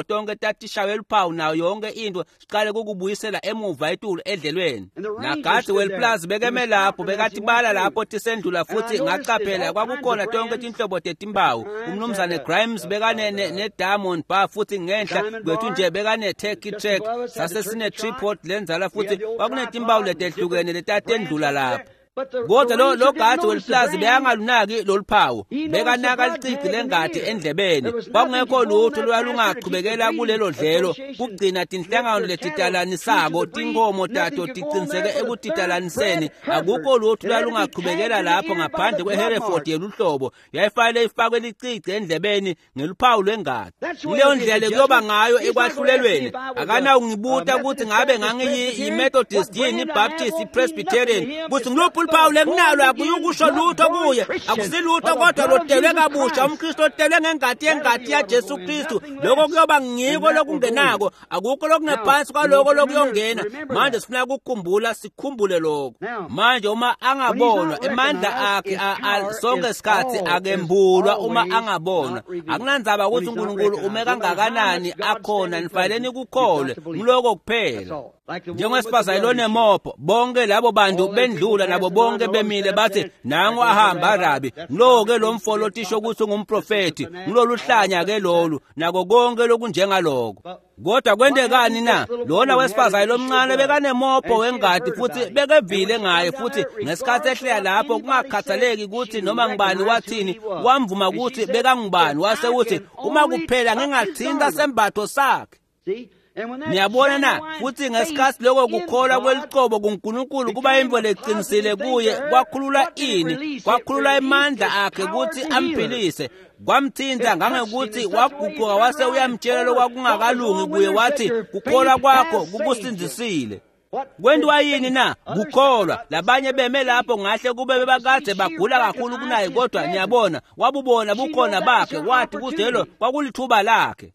tatishawe luphawu nayo yonke into siqale ukubuyisela emuva etulo edlelweni nagathi welplaza bekeme lapho bekathi bala lapho tisendlula futhi ngacaphela kwakukhona tonke tinhlobo tetimbawu umnumzane Grimes bekane ne Diamond Bar futhi ngenhla kwethu nje bekane Turkey Track sase sine tripod lenzala futhi kwakunetimbawu letehlukene letatendlula lapho kodwa lo gathi welplaza beyangalunaki loluphawu bekanaka licigi lengadi endlebeni kwakungekho lutho lwalungaqhubekela kulelo dlelo kugcina tinhlangano letitalanisako tinkomo tato tiqiniseke ekutitalaniseni akukho lutho lwalungaqhubekela lapho ngaphandle kweHereford yeluhlobo yayifanele ifakwe licigi endlebeni ngeluphawu lwengadi leyo ndlela kuyoba ngayo ekwahlulelweni akana ungibuta ukuthi ngabe ngangiyi Methodist yini iBaptist iPresbyterian kuthi ngiluphi uluphawu lenginalo akuyikusho lutho kuye akusilutho kodwa lodelwe kabusha umKristu odelwe ngengadi yengadi yaJesu Kristu lokho kuyoba ngiko lokungenako akukho lokungephansi kwaloko lokuyongena manje sifuna ukukhumbula sikhumbule lokho manje uma angabonwa emandla akhe sonke isikhathi akembulwa uma angabonwa akunandzaba ukuthi uNkulunkulu ume kangakanani akhona nifanele ukukholwe ngiloko kuphela njengosiphazayo lonemopho bonke labo bantu bendlula nabo bonke bemile bathi nangu ahamba Rabi ngilo-ke lo mfolotisho ukuthi ngumprofeti ngiloluhlanya ke lolu nako konke lokunjengaloko kodwa kwendekani na lona wesiphazayo lomncane bekanemopho wengadi futhi bekevile ngaye futhi ngesikhathi ehleya lapho kungakhathaleki ukuthi noma ngibani wathini wamvuma ukuthi bekangibani wase uthi uma kuphela ngingathinta sembatho sakhe niyabona na futhi ngesikhathi lokho kukholwa kwelicobo kuNkulunkulu kuba imvelo eqinisile kuye kwakhulula ini kwakhulula amandla akhe ukuthi amphilise kwamthinta ngangekuthi waguquka wase uyamtshela lokwakungakalungi kuye wathi kukholwa kwakho kukusindisile kwenziwa yini na kukholwa labanye beme lapho ngahle kube bebakade bagula kakhulu kunaye kodwa niyabona wabubona bukhona bakhe wathi kudelo kwakulithuba lakhe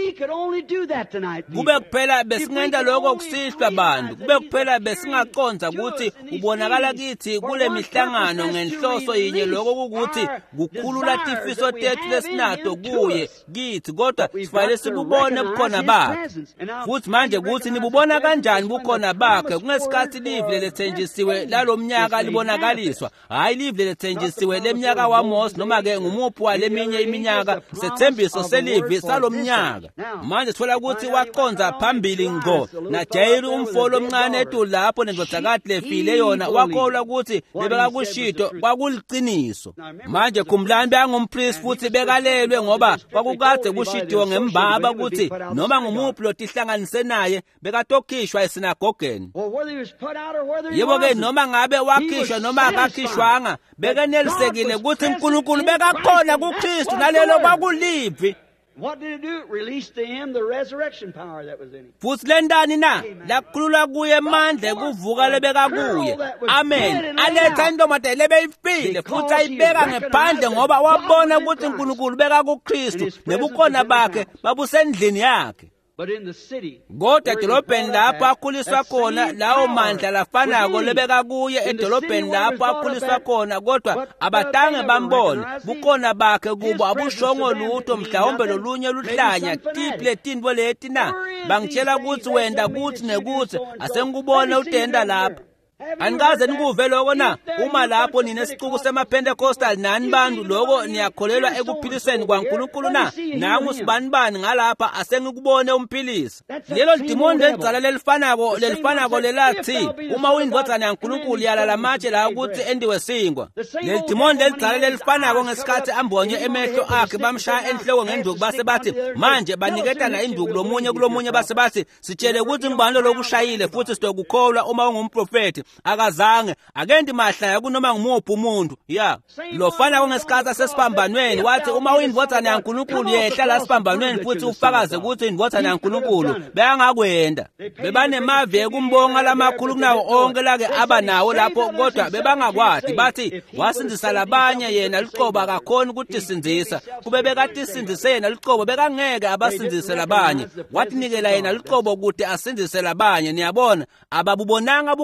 kube kuphela besingenda lokho kusihlwa bantu kube kuphela besingaconza ukuthi ubonakala kithi kule mihlangano ngenhloso yinye lokho ukuthi kukhulula tifiso tethu lesinato kuye kithi kodwa sifanele sibubone bukhona bakhe futhi manje kuthi nibubona kanjani bukhona bakhe kungesikhathi livile lethenjisiwe lalomnyaka libonakaliswa hayi livile lethenjisiwe leminyaka waMose noma ke ngumuphi waleminye iminyaka sethembiso selivi salomnyaka manje thola ukuthi waqonza phambili ngo naJairi umfolo omncane etu lapho nendodzakati lefile yona wakholwa ukuthi lebekakushito kwakuliqiniso manje khumbulani bengumpriest futhi bekalelwe ngoba kwakukade kushitiwe ngembaba ukuthi noma ngumuphi lotihlanganise naye bekatokhishwa esinagogeni yebo ke noma ngabe wakhishwa noma akakhishwanga bekenelisekile ukuthi uNkulunkulu bekakhona kuKristu nalelo kwakulivi What did it do? It released to him the resurrection power that was in him. futhi lendani na lakhulula kuye amandla kuvuka lebeka kuye amen aletha indoda lebeyifile futhi ayibeka ngephandle ngoba wabona ukuthi uNkulunkulu beka kuKristu nebukhona bakhe babusendlini yakhe But in the city, kodwa edolobheni lapho akhuliswa khona lawo mandla lafanako lebeka kuye edolobheni lapho akhuliswa khona kodwa abatange bambona bukhona bakhe kubo abushongo lutho mhlawumbe lolunye luhlanya tiple tintwe leti na bangitshela ukuthi wenda kuthi nekuthi asengikubona utenda lapha angaze nikuve lokho na uma lapho ninesiquku semaPentecostal nani bantu lokho niyakholelwa ekuphiliseni kwaNkulunkulu na nangu sibanibani ngalapha asengikubone umphilisi lelo demon ledzala lelifanako lelathi uma uyindodana yaNkulunkulu yala lamatshe la ukuthi endiwe singwa leli demon ledzala lelifanako ngesikhathi ambonye emehlo akhe bamshaya enhloko ngenduku base bathi manje baniketana induku lomunye kulomunye base bathi sitshele ukuthi ngibani lokushayile futhi sitokukholwa uma ungumprofeti akazange akendi mahlaya kunoma ngumuphi umuntu lofana ngesikhathi sesiphambanweni wathi uma uyindodana yaNkulunkulu yehla la siphambanweni futhi ufakaze ukuthi indodana yaNkulunkulu beyangakwenda bebanemavi ekumbonga lamakhulu kunawo onke lake abanawo lapho kodwa bebangakwathi bathi wasindisa labanye yena liqobo akakhona ukuthi sinzisa kube bekati sindise yena liqobo bekangeke abasindise labanye wathi nikela yena liqobo ukuthi asindise labanye niyabona ababubonanga bukhona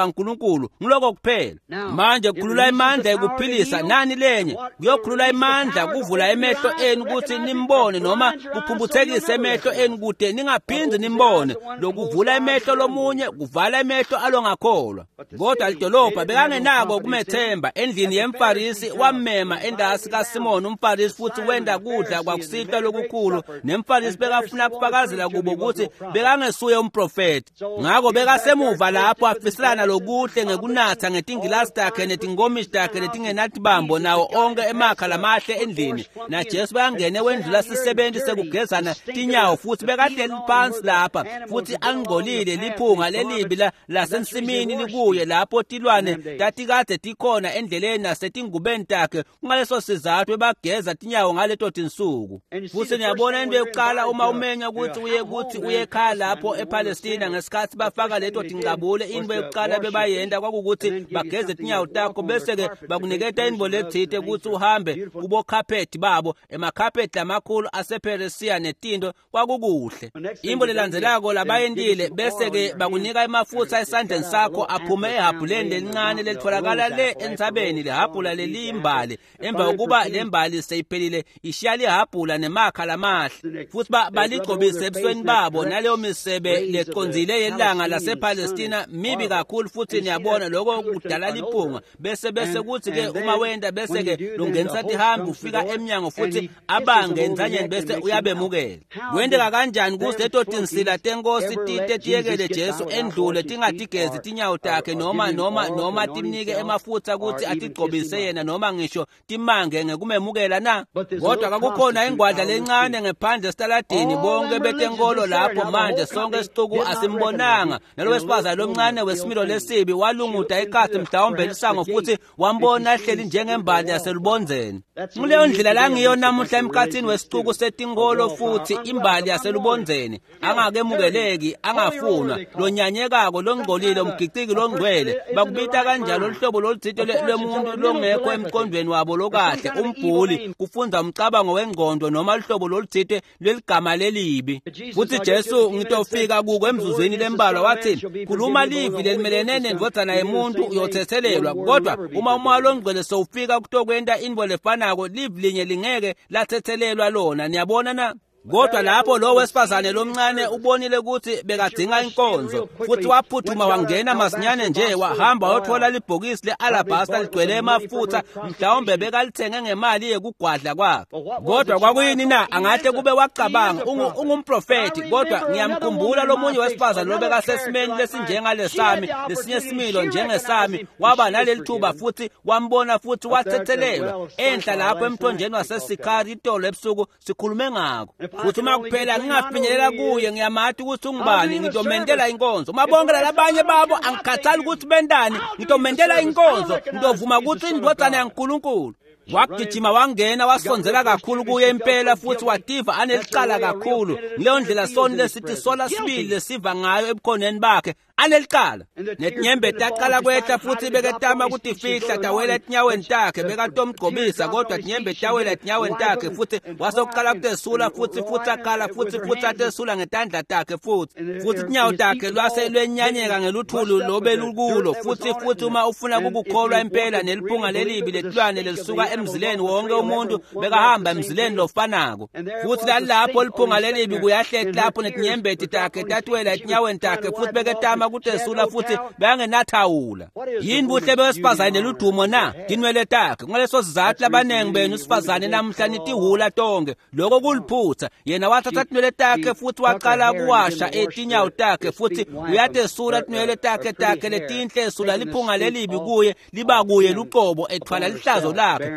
kaNkulunkulu ngiloko kuphela. Manje kukhulula imandla ekuphilisa nani lenye kuyokhulula imandla kuvula emehlo enu ukuthi nimbone noma kuphumbuthekise emehlo enu kude ningaphindi nimbone. Lokuvula emehlo lomunye kuvala emehlo alongakholwa. Kodwa lidolobha bekangenako kumethemba. Endlini yemfarisi wamema endasi kaSimoni umfarisi futhi wenda kudla kwakusihla lokukhulu. Nemfarisi bekafuna kufakazela kubo ukuthi bekangesuye umprofeti. Ngakho bekasemuva lapho afiselana lokuhle ngekunatha ngetingilasi takhe netinkomishi takhe letingenathi bambo nawo onke emakha lamahle endlini. Na Jesu bekangene wendlula sisebenzi sekugezana tinyawo futhi bekahleli phansi lapha futhi angcolile liphunga lelibi lasensimini likuye lapho tilwane tatikade tikhona endleleni nasetingubeni takhe. Ngaleso sizathu ebageza tinyawo ngaleto tinsuku. Futhi niyabona into yokuqala uma umenya ukuthi uye ekhaya lapho ePalestina ngesikhathi bafaka leto tingabule into yokuqala bebayenda kwakukuthi bageze tinyawo takho bese ke bakuniketa inbo lethithe ukuthi uhambe kubo carpet babo emacarpet amakhulu asePersia netinto kwakukuhle. Imbo lelandzelako labayendile bese ke bakunika emafutha esandleni sakho aphume ehabhuleni lelincane lelitholakala le entsabeni lehabhula lelimbali. Emva kokuba lembali seyiphelile ishiya lihabhula nemakha lamahle futhi baligcobise ebusweni babo. Naleyo misebe leconzile yelanga lasePalestina mibi kakhulu futhi niyabona lokho kudala liphunga. Bese kuthi ke uma wenda bese ke lungenisa tihambi ufika eminyango futhi abange enzanyeni bese uyabemukela. Wendeka kanjani kuze leto tinsila tenkosi tiyekele Jesu endlule tingatigezi tinyawo takhe noma timnike emafutha ukuthi atigcobise yena noma ngisho timange ngekumemukela na? Kodwa kakukhona ingwadla lencane ngephandle esitaladini bonke betenkolo lapho manje sonke isixuku asimbonanga. Nalo wesifazane lomncane wesimilo lesibi walunguda ikhathi mhlawumbe lisango futhi wambona ehleli njengembali yaselubonzeni. Kuleyo ndlela la ngiyo namuhla emkhathini wesixuku setingolo futhi imbali yaselubonzeni angakemukeleki angafunwa lonyanyekako longcolile umgiciki longcwele bakubita kanjalo uhlobo loluthito lwemuntu longekho emqondweni wabo lokahle umbhuli kufunza umcabango wengqondo noma uhlobo loluthito leligama lelibi. Futhi Jesu ngitofika kuko emzuzweni lembalwa wathi khuluma livi lelimelene nendvodzana yemuntu uyothethelelwa. Kodwa uma umoya longcwele sowufika kutokwenda inbo lefanako livi linye lingeke lathethelelwa lona. Niyabona na? Kodwa lapho lo wesifazane lomncane ubonile ukuthi bekadinga inkonzo futhi waphuthuma wangena masinyane nje wahamba wothola libhokisi lealabasta ligcwele emafutha mhlawumbe bekalithenge ngemali yekugwadla kwakhe. Kodwa kwakuyini na? Angahle kube wacabanga ungumprofeti. Kodwa ngiyamkhumbula lomunye wesifazane lobekasesimeni lesinjengalesami lesinye similo njengesami waba naleli thuba futhi wambona futhi wathethelelwa enhla lapho emthonjeni waseSikhari itolo ebusuku sikhulume ngako. Futhi uma kuphela ngingafinyelela kuye ngiyamathi ukuthi ungubani ngizomendela inkonzo. Mabongela labanye babo angikhathali ukuthi bendani ngizomendela inkonzo ngizovuma ukuthi indvodzana yaNkulunkulu. Wagijima wangena wasonzela kakhulu kuye impela futhi wativa anelicala kakhulu. Leyo ndlela soni lesithi sola sibili lesiva ngayo ebukhoneni bakhe anelicala. Netinyembe taqala kwehla futhi beketama ukuthi fihla tawela etinyaweni takhe bekatomgcobisa kodwa tinyembe tawela etinyaweni takhe futhi wasokuqala kutesula futhi akhala futhi atesula ngetandla takhe futhi tinyawo takhe lwase lwenyanyeka ngeluthulu lobe lukulo futhi uma ufuna ukukholwa impela neliphunga lelibi letilwane lelisuka emzileni wonke umuntu bekahamba emzileni lofanako. Futhi lapho liphunga lelibi kuyahletha lapho netinyembeti takhe tatwela etinyaweni takhe futhi beketama kutesula futhi beyangenathawula. Yini buhle besifazane neludumo na? Dinwele takhe. Ngaleso sizathu labanengi benu sifazane namhla nitihula tonke. Lokho kuliphutha. Yena wathatha tinwele takhe futhi waqala kuwasha etinyawo takhe futhi uyatesula tinwele takhe letinhle sula liphunga lelibi kuye liba kuye luqobo ethwala lihlazo lakhe.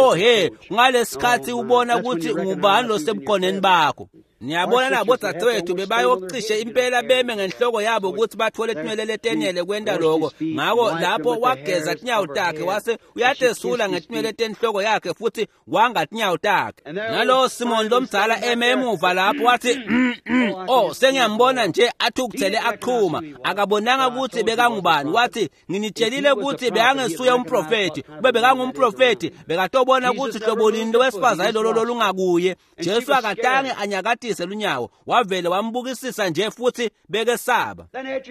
Ngalesikhathi ubona ukuthi ngubani lo sebukhoneni bakho. Niyabona labo dadewethu bebayocishe impela beme ngenhloko yabo ukuthi bathole tinwele letenele kwenda lokho. Ngakho lapho wageza tinyawo takhe wase uyatesula ngetinwele tenhloko yakhe futhi wanga tinyawo takhe. Nalo Simon lomdzala emuva lapho wathi sengiyambona nje athi ukuthele aqhuma akabonanga ukuthi bekangubani. Wathi nginitshelile ukuthi beyangesuye umprofeti. Kube bekangumprofeti bekatobona ukuthi hlobo lini wesifazane lolo lungakuye. Jesu akatange anyakati amthathise lunyawo wavele wambukisisa nje futhi bekesaba.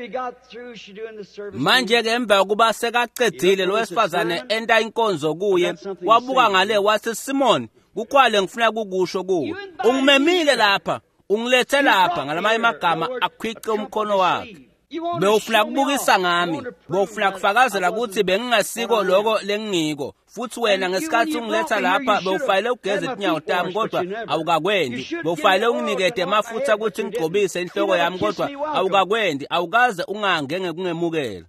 Manje-ke emva kokuba sekaqedile lo wesifazane enta inkonzo kuye wabuka ngale wathi, Simon, kukhwale ngifuna kukusho kuwe. Ungimemile lapha, ungilethe lapha. Ngalamanye amagama akhwiqe umkhono wakhe. Bewufuna kubukisa ngami, bewufuna kufakazela ukuthi bengingasiko lokho lengiko. Futhi wena ngesikhathi ungiletha lapha bewufayile ugeze inyawo tami kodwa awukakwendi. Bewufayile unginikede amafutha ukuthi ngigcobise inhloko yami kodwa awukakwendi. Awukaze ungange ngekungemukela.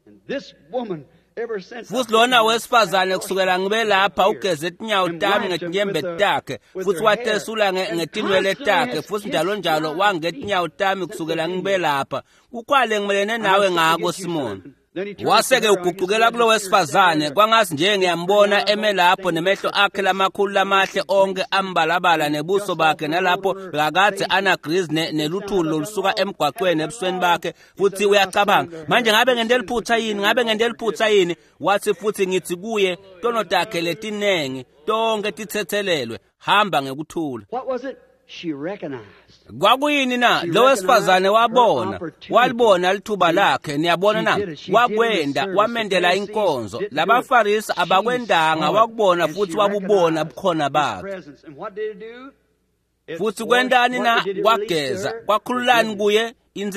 Futhi lona wesifazane kusukela ngibe lapha ugeze inyawo tami ngetinyembe takhe futhi watesula ngetinwele takhe futhi njalo wangeti inyawo tami kusukela ngibe lapha. Kukhwale ngimelene nawe ngako Simon. Waseke uguqukela kulo wesifazane kwangathi nje ngiyambona eme lapho nemehlo akhe lamakhulu lamahle onke ambalabala nebuso bakhe nalapho bekakathi anagriz neluthulo olusuka emgwaqweni ebusweni bakhe futhi uyacabanga manje ngabe ngende liphutha yini wathi futhi ngithi kuye tono takhe letinengi tonke tithethelelwe hamba ngekuthula. She recognized. Kwakuyini na lo wesifazane walibona lithuba lakhe niyabona na wakwenda wamendela inkonzo labafarisi abakwendanga wakubona futhi wabubona bukhona bakhe futhi kwendani na kwageza kwakhululani kuye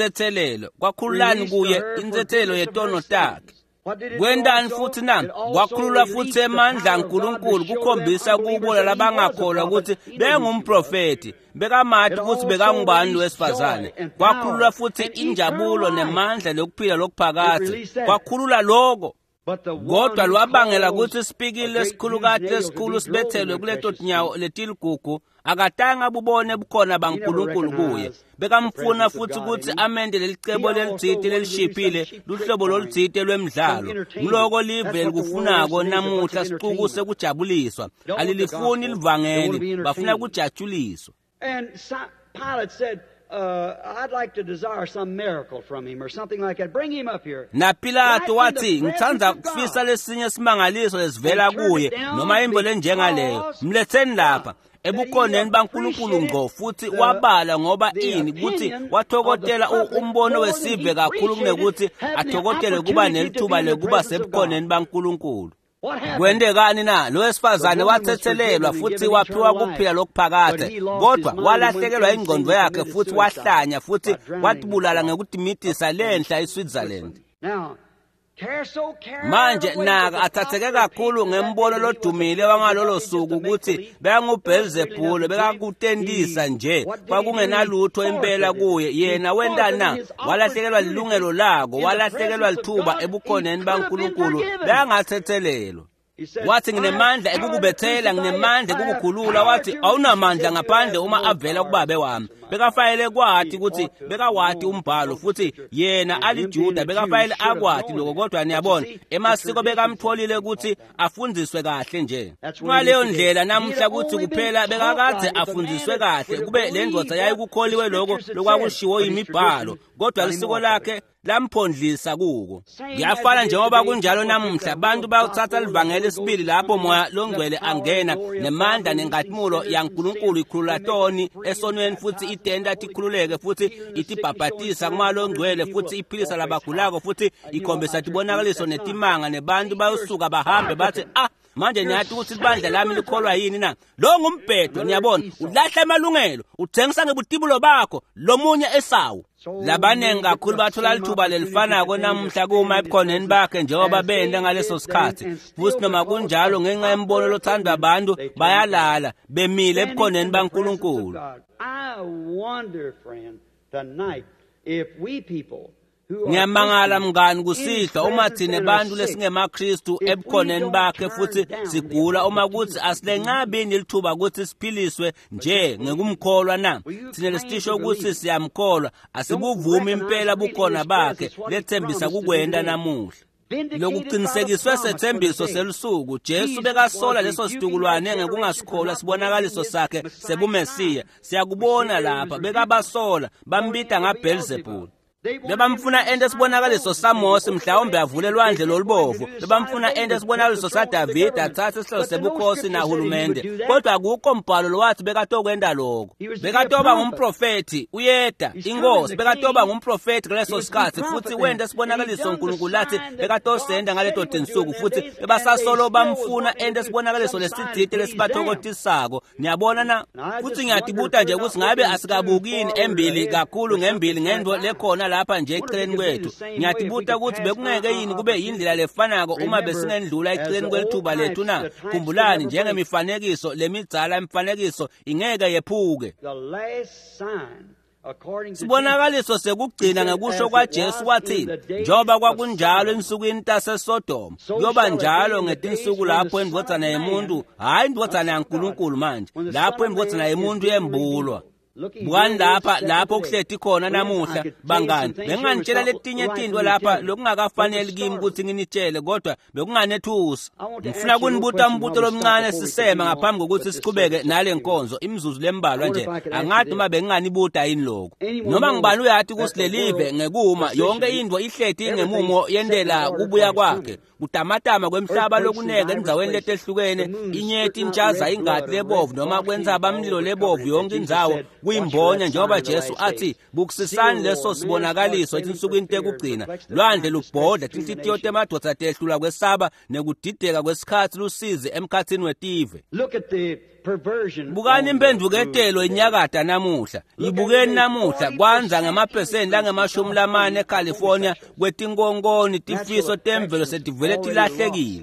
inzethelelo yetono takhe kwendani futhi na kwakhulula futhi emandla kaNkulunkulu kukhombisa kubo labangakholwa ukuthi bengumprofeti bekamathi ukuthi bekangubani wesifazane kwakhulula futhi injabulo nemandla lokuphila lokuphakathi kwakhulula lokho kodwa lwabangela ukuthi sipikile esikhulukati lesikhulu sibethelwe kuleto tinyawo letiligugu akatanga bubone bukhona baNkulunkulu kuye bekamfuna futhi ukuthi amende lelicebo lelitsite lelishipile luhlobo lolitsite lwemidlalo ngiloko live likufunako namuhla siquku sekujabuliswa alilifuni livangeli bafuna kujajuliswa. And Pilate said, I'd like to desire some miracle from him or something like that. Bring him up here. Na Pilato wathi ngithanda kufisa lesinye simangaliso lesivela kuye noma imbolo njengaleyo mletheni lapha ebukhoneni baNkulunkulu ngo futhi wabala ngoba ini ukuthi wathokotela umbono wesive kakhulu kunekuthi athokotele kuba nelithuba lekuba sebukhoneni baNkulunkulu. Kwendekani na lo wesifazane wathethelelwa futhi waphiwa kuphila lokuphakade kodwa walahlekelwa ingqondo yakhe futhi wahlanya futhi watibulala ngekudimitisa lenhla eSwitzerland. Manje naka athatheke kakhulu ngembono lodumile wangalolo suku ukuthi beyanguBeelzebul bekakutendisa nje kwakungenalutho impela kuye yena wendana walahlekelwa lilungelo lako walahlekelwa lithuba ebukhoneni baNkulunkulu beyangathethelelwa. Wathi nginemandla ekukubethela nginemandla ekukukhulula wathi awunamandla ngaphandle uma avela kubabe wami. Bekafayele kwathi ukuthi bekawati umbhalo futhi yena aliJuda bekafayele akwati lokho kodwa niyabona emasiko bekamtholile ukuthi afundiswe kahle nje. Ngaleyo ndlela namhla ukuthi kuphela bekakade afundiswe kahle kube lendvodza yayikukholiwe lokho lokwakushiwo imibhalo kodwa isiko lakhe lamphondlisa kuko. Ngiyafana njengoba kunjalo namhla abantu bayothatha livangeli lesibili lapho moya longcwele angena nemandla nenkathumulo yaNkulunkulu ikhulula toni esonweni futhi itenda tikhululeke futhi itibhabhatisa kumalongcwele futhi iphilisa labagulako futhi ikhombisa tibonakaliso netimanga nebantu bayosuka bahambe bathi manje niyathi ukuthi ibandla lami likholwa yini na lo ngumbhedo niyabona ulahla emalungelo uthengisa ngebutibulo bakho lomunye esawu. Labanengi kakhulu bathola lithuba lelifanako namhla kuma ebukhoneni bakhe njengoba benda ngaleso sikhathi futhi noma kunjalo ngenxa yembono lothandwa abantu bayalala bemile ebukhoneni baNkulunkulu. I wonder, friend, tonight if we people ngiyamangala mngani kusihlwa uma thine bantu lesingemaKristu ebukhoneni bakhe futhi sigula uma kuthi asilencabini lithuba ukuthi siphiliswe nje ngekumkholwa na thine lesisho ukuthi siyamkholwa asibuvumi impela bukhona bakhe lethembisa kukwenda namuhla. Lokuqinisekiswe sethembiso selusuku Jesu bekasola leso situkulwane ngekungasikholwa sibonakaliso sakhe sebumesiya siyakubona lapha bekabasola bambita ngaBeelzebul. bebamfuna ende isibonakaliso saMose mhlawumbe avule elwandle lolubovu, bebamfuna ende isibonakaliso saDavida athathe isihlalo sebukhosi nahulumende, kodwa akukho mbhalo lowathi bekatokwenda lokho. Bekatoba ngumprofeti uyeda inkosi, bekatoba ngumprofeti kuleso sikhathi futhi wenda isibonakaliso uNkulunkulu lathi bekatosenda ngaleto tinsuku, futhi bebasasolo bamfuna ende isibonakaliso lesidide lesibathokotisako. Niyabona na? Futhi ngiyatibuta nje ukuthi ngabe asikabukini embili kakhulu ngembili ngendo lekhona lapha nje eceleni kwethu. Ngiyatibuta ukuthi bekungeke yini kube yindlela lefanako uma besingendlula eceleni kwethuba lethu na. Khumbulani njengemifanekiso lemidzala imifanekiso ingeke yephuke. Sibonakaliso sekugcina ngekusho kwaJesu wathi, njoba kwakunjalo ensukwini taseSodoma, kuyoba njalo ngetinsuku lapho indvodzana yomuntu, hayi indvodzana yaNkulunkulu manje, lapho indvodzana yomuntu yembulwa. Bukani lapho kuhleti khona namuhla bangani, benganitshela letinye tinto lapha lokungakafanele kimi ukuthi nginitshele, kodwa bekunganethusa. Ngifuna kunibuta umbuto lomncane sisema ngaphambi kokuthi siqhubeke nale nkonzo imizuzu lembalwa nje. Angathi uma benginganibuta yini lokho. Noma ngibani uyathi kusilelive ngekuma yonke indvo ihleti ngemumo yendela kubuya kwakhe. Kutamatama kwemhlaba lokuneke endzaweni letehlukene, inyeti intshaza ingadi lebovu noma kwenza abamlilo lebovu yonke indzawo kuyimbonya, njengoba Jesu athi bukusisani leso sibonakaliso etinsukwini tekugcina, lwandle lubhodla tinhlitiyo temadoda tehlula kwesaba nekudideka kwesikhathi lusize emkhathini wetive. Bukani impenduketelo inyakata namuhla, ibukeni namuhla kwanza ngemaphesenti ange-40 eCalifornia kwetinkongoni tifiso temvelo setivele tilahlekile.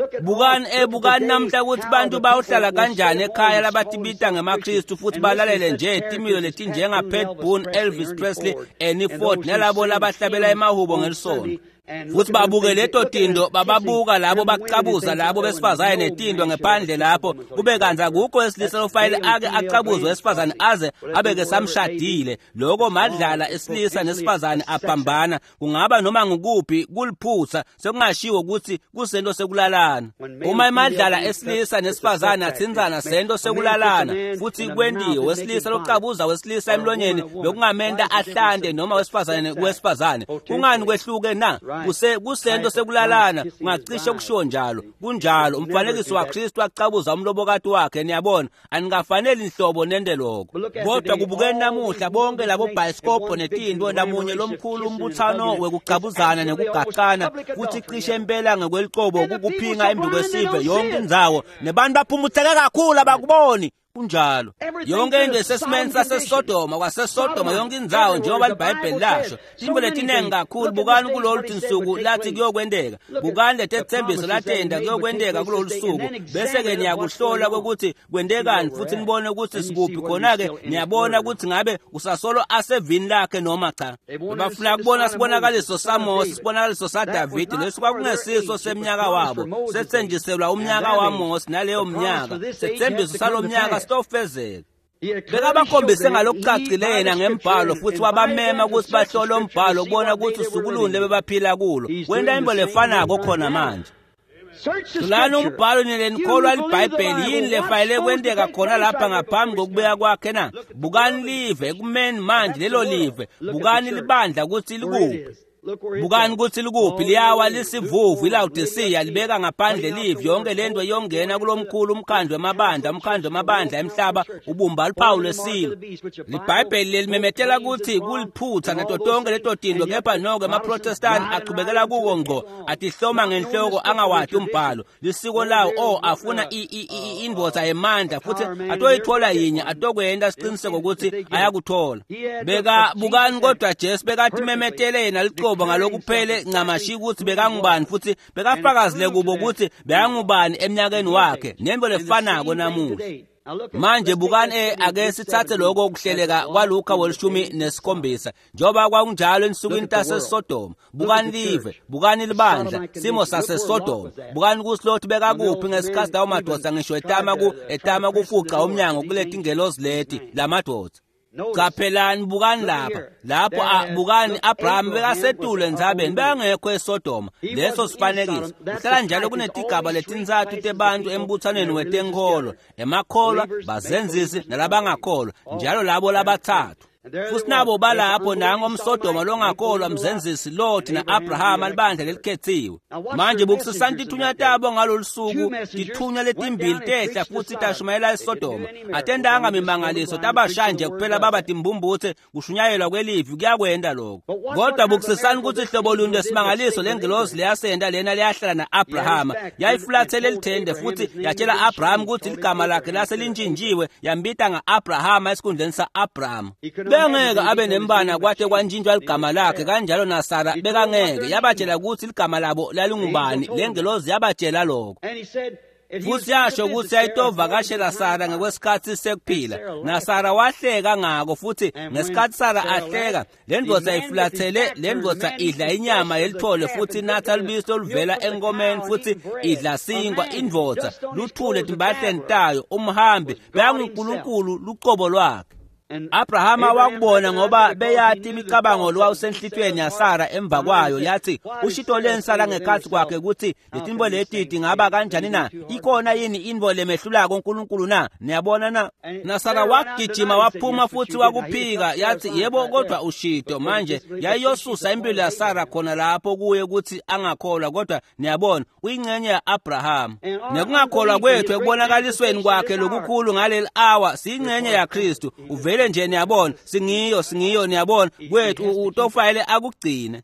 Bukani namhla ukuthi bantu bawuhlala kanjani ekhaya labatibita ngemaKristu futhi balalele nje itimilo letinjenga Pat Boone, Elvis Presley, Annie Ford nalabo labahlabela emahubo ngelisono. Futhi babuke leto tindo bababuka labo baqabuza labo besifazane netindo ngephandle lapho kube kanza kukho wesilisa lofayile ake aqabuzwe wesifazane aze abeke samshadile. Lokho madlala esilisa nesifazane aphambana, kungaba noma ngukuphi kuliphutha sekungashiwo ukuthi kusento sekulalana. Uma imadlala esilisa nesifazane athinzana sento sekulalana futhi kwendiwe wesilisa loqabuza wesilisa emlonyeni bekungamenda ahlande noma wesifazane kuwesifazane, kungani kwehluke na? Kusento sekulalana ungacishe kusho njalo. Kunjalo umfanekiso waKristu aqabuza umlobokati wakhe, niyabona, anikafanele inhlobo nende lokho. Kodwa kubukeni namuhla bonke labo bhayisikopho netindo ndamunye lomkhulu umbuthano wekuqabuzana nekugaqana, futhi cishe impela ngekweliqobo ukuphinga embikwesive yonke indzawo nebantu baphumutheke kakhulu abakuboni. Kunjalo yonke into esesimeni saseSodoma kwaseSodoma yonke indzawo njengoba iBhayibheli lasho. Timbo letinengi kakhulu bukani kulolu tinsuku lathi kuyokwendeka, bukani letethembiso latenda kuyokwendeka kulolu suku, bese-ke niyakuhlola kokuthi kwendekani futhi nibone ukuthi sikuphi. Khona-ke niyabona ukuthi ngabe usasolo asevini lakhe noma cha. Bafuna kubona sibonakaliso saMose, sibonakaliso saDavida, leso kwakungesiso seminyaka wabo, sethenjiselwa umnyaka waMose naleyo mnyaka, sethembiso salomnyaka stofezela. Bekabakhombise ngalokucacilena ngembhalo futhi wabamema ukuthi bahlole umbhalo ukubona ukuthi usukulunde bebaphila kulo. Wenda imbo lefanako khona manje. Hlolani umbhalo nilenikholwa iBhayibheli yini lefayele kwendeka khona lapha ngaphambi kokubuya kwakhe na. Bukani live ekumeni manje lelo live, bukani libandla ukuthi likuphi. Bukani ukuthi likuphi, liyawa lisivuvu iLaodicea libeka ngaphandle live yonke lento yongena kulomkhulu umkhandlo wamabandla emhlaba ubumba luphawu lesilo. IBhayibheli lelimemetela ukuthi kuliphutha nato tonke leto tindo, kepha noko amaProtestanti aqhubekela kuwo ngqo atihloma ngenhloko angawathi umbhalo lisiko lawo afuna indvodza yemandla futhi atoyithola yinye atokwenda siqiniseko ukuthi ayakuthola. Bukani kodwa Jesu bekathi memetele yena ngalokuphele ncamashi ukuthi bekangubani futhi bekafakazile kubo ukuthi bekangubani eminyakeni wakhe, nembo lefanako namuhla. Manje bukani ake sithathe lokho kuhleleka kwaLuka 17, njoba kwakunjalo ensukwini taseSodoma. Bukani live, bukani libandla, simo saseSodoma. Bukani kusilothi bekakuphi ngesikhathi lawo madoda ngisho etama kufuqa umnyango kuleti ingelosi leti lamadoda. Kaphelani bukani lapho bukani Abraham bekasetule ndzabeni bengekho eSodoma. Leso sifanekiso kuhlala njalo kunetigaba letinzathu tebantu embuthaneni wetenkholwa, emakholwa, bazenzisi nalabangakholwa, njalo labo labathathu. futhi nabo balapho nangomsodoma longakholwa mzenzisi Lot na-Abrahama libandla lelikhethiwe. Manje bukusisana ithunya tabo ngalolu suku tithunya letimbili tehla futhi tashumayela iSodoma. Atendanga mimangaliso tabashanje kuphela baba timbumbuthe kushunyayelwa kwelivi kuyakwenda lokho. Kodwa bukusisana ukuthi ihlobo luni lesimangaliso lengilosi leyasenda lena liyahlala na-Abrahama yayifulathele lithende futhi yatshela Abrahama ukuthi igama lakhe laselintshintshwe yambita nga-Abrahama esikhundleni sa-Abrahama. Bengeke abe nembana kwathe kwanjinjwa igama lakhe kanjalo naSara bekangeke yabatshela ukuthi igama labo lalingubani lengilosi yabatshela lokho. Futhi yasho ukuthi yayitovakashela Sara ngekwesikhathi sekuphila naSara wahleka ngako futhi ngesikhathi Sara ahleka lendvodza ifulathele lendvodza idla inyama yelithole futhi inatha libisi oluvela enkomeni futhi idla sinkwa indvodza luthule timbahleni tayo umhambi beyanguNkulunkulu luqobo lwakhe. Abrahama wakubona ngoba beyathi imicabango lwawusenhlithweni yaSara emva kwayo yathi ushito lensala ngekhathi kwakhe ukuthi letimbo letiti ngaba kanjani na ikona yini invo lemehlula koNkulunkulu na niyabona na naSara wakugijima waphuma futhi wakuphika yathi yebo kodwa ushito manje yayiyosusa impilo yaSara khona lapho kuye ukuthi angakholwa kodwa niyabona uyingcenye yaAbrahama nekungakholwa kwethu ekubonakalisweni kwakhe lokukhulu ngaleli hour siyingcenye yaKristu uvele nje niyabona singiyo niyabona kwethu utofayile akugcine.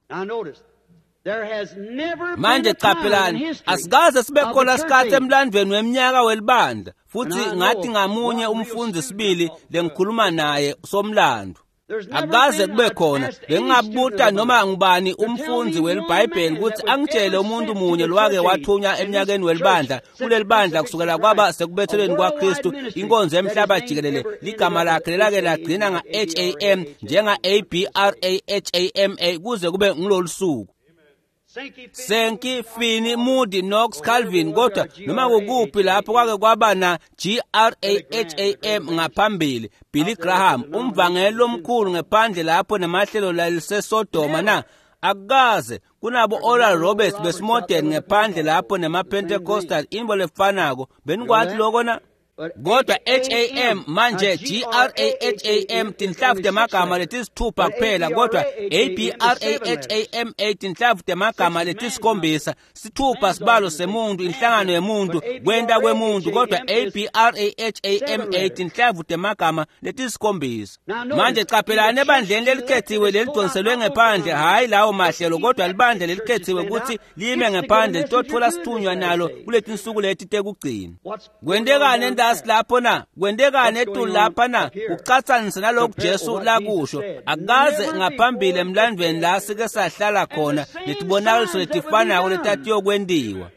Manje chapelani asikaze sibe khona isikhathi emlandweni weminyaka welibandla futhi ngathi ngamunye umfundisi sibili lengikhuluma naye somlando akaze kube khona bengabuta noma ngubani umfundzi welibhayibheli ukuthi angitshele umuntu munye lwake wathunya eminyakeni welibandla kuleli bandla kusukela kwaba sekubethelweni kwaKristu inkonzo emhlaba jikelele ligama lakhe lelake lagcina nga-HAM njenga-ABRAHAMA kuze kube ngilolu suku. Sankey, Finney, Moody, Knox, Calvin kodwa noma kukuphi lapho kwake kwaba na GRAHAM ngaphambili. Billy Graham umvangeli omkhulu ngephandle lapho namahlelo laliseSodoma na akaze kunabo Oral Roberts besimodern ngephandle lapho nemaPentecostal inbo lefanako benikwathi lokho na kodwa HAM manje GRAHAM tinhlavu temagama letisithupha kuphela kodwa ABRAHAMA tinhlavu temagama letisikhombisa sithupha sibalo semuntu inhlangano yemuntu kwenda kwemuntu kodwa ABRAHAMA tinhlavu temagama letisikhombisa. Manje chapelani ebandleni lelikhethiwe lelidonselwe ngephandle hayi lawo mahlelo kodwa libandla lelikhethiwe ukuthi lime ngephandle litothola sithunywa nalo kuletinsuku leti tekugcina. Kwendekane lapho na kwendekane etulu lapha na ucathanise nalokhu Jesu lakusho akaze ngaphambili emlandweni la sike sahlala khona letibonakaliso letifanayo letatiyo kwendiwa.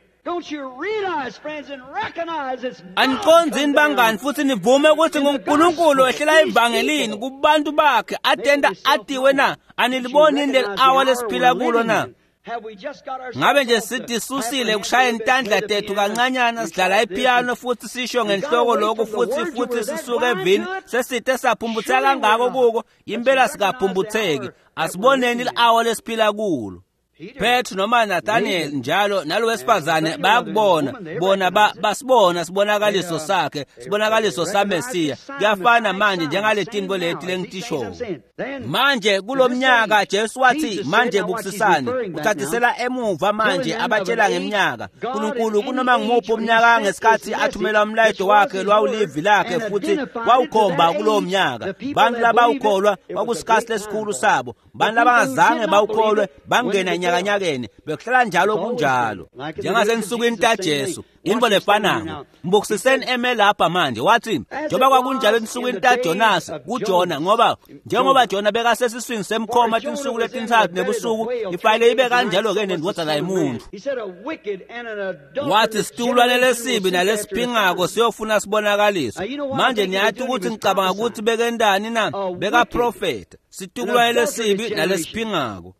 Aniqonzini bangani futhi nivume ukuthi nguNkulunkulu ehlela evangelini kubantu bakhe atenda atiwe na aniliboni indlela awa lesiphila kulo na ngabe nje sithi susile kushaya intandla tethu kancanyana sidlala ipiano futhi sisho ngenhloko lokho futhi sisuke evini sesithe saphumbutheka kangako kuko impela sikaphumbutheki asiboneni ilawa lesiphila kulo. Petru noma Nathaniel njalo nalo wesifazane bayakubona bona basibona sibonakaliso sakhe sibonakaliso saMesiya kuyafana manje njengaletini leti lengitisho. Manje kulomnyaka Jesu wathi manje bukusisane uthathisela emuva manje abatshela ngeminyaka uNkulunkulu kunoma ngimuphi umnyaka ngesikhathi athumela umlayezo wakhe lwawulivi lakhe futhi wawukhomba kulo mnyaka bantu labawukholwa kwakusikhathi lesikhulu sabo bantu abangazange bawukholwe bangena nyakanyakene bekuhlala njalo kunjalo njengasensukwini taJesu inbo lefanako mbukisiseni lapha manje wathi njoba kwakunjalo ensukwini taJonasi kuJona njengoba Jona bekasesiswini semkhoma insuku letintathu nebusuku ifayile ibe kanjalo ke nendvodza yomuntu wathi situlwane lesibi nalesiphingako siyofuna sibonakaliso manje niyathi ukuthi ngicabanga ukuthi bekendani na bekaprofeta situlwane lesibi nalesiphingako.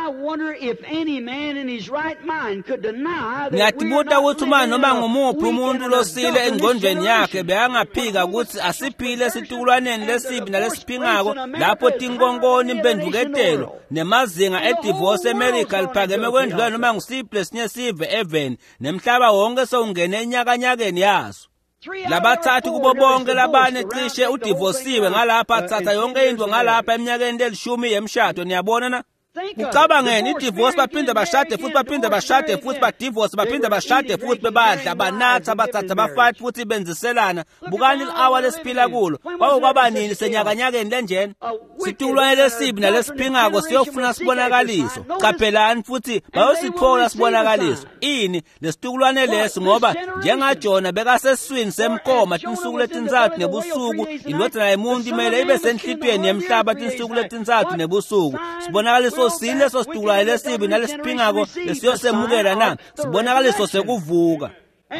Ngiyatibuta ukuthi manje noma ngumuphi umuntu losile engqondweni yakhe beyangaphika ukuthi asiphile situkulwaneni lesibi nalesiphingako lapho tinkonkoni impenduketelo nemazinga edivorce eMerica liphakeme kwendlula noma ngusiphi lesinye sive even nemhlaba wonke sewungene enyakanyakeni yaso. Labathathu kubo bonke labane cishe udivosiwe ngalapha athatha yonke into ngalapha eminyakeni lelishumi yemshado. Niyabona na? Ucabangeni idivorce baphinde bashade futhi baphinde bashade futhi badivorce baphinde bashade futhi bebadla banatha bathatha bafight futhi benziselana. Bukani i-hour lesiphila kulo. Kwakubanini senyakanyakeni lenjena. Situlwane lesibi nalesiphingako siyofuna sibonakaliso. Qaphelani futhi bayosithola sibonakaliso. Ini lesitukulwane leso ngoba njengajona bekasesiswini semkoma tinsuku letintathu nebusuku indodana yomuntu imele ibe senhlitweni yemhlaba tinsuku letintathu nebusuku. Sibonakaliso sine sositulwane lesibi nalesiphingako lesiyosemukela na sibonakaliso sekuvuka.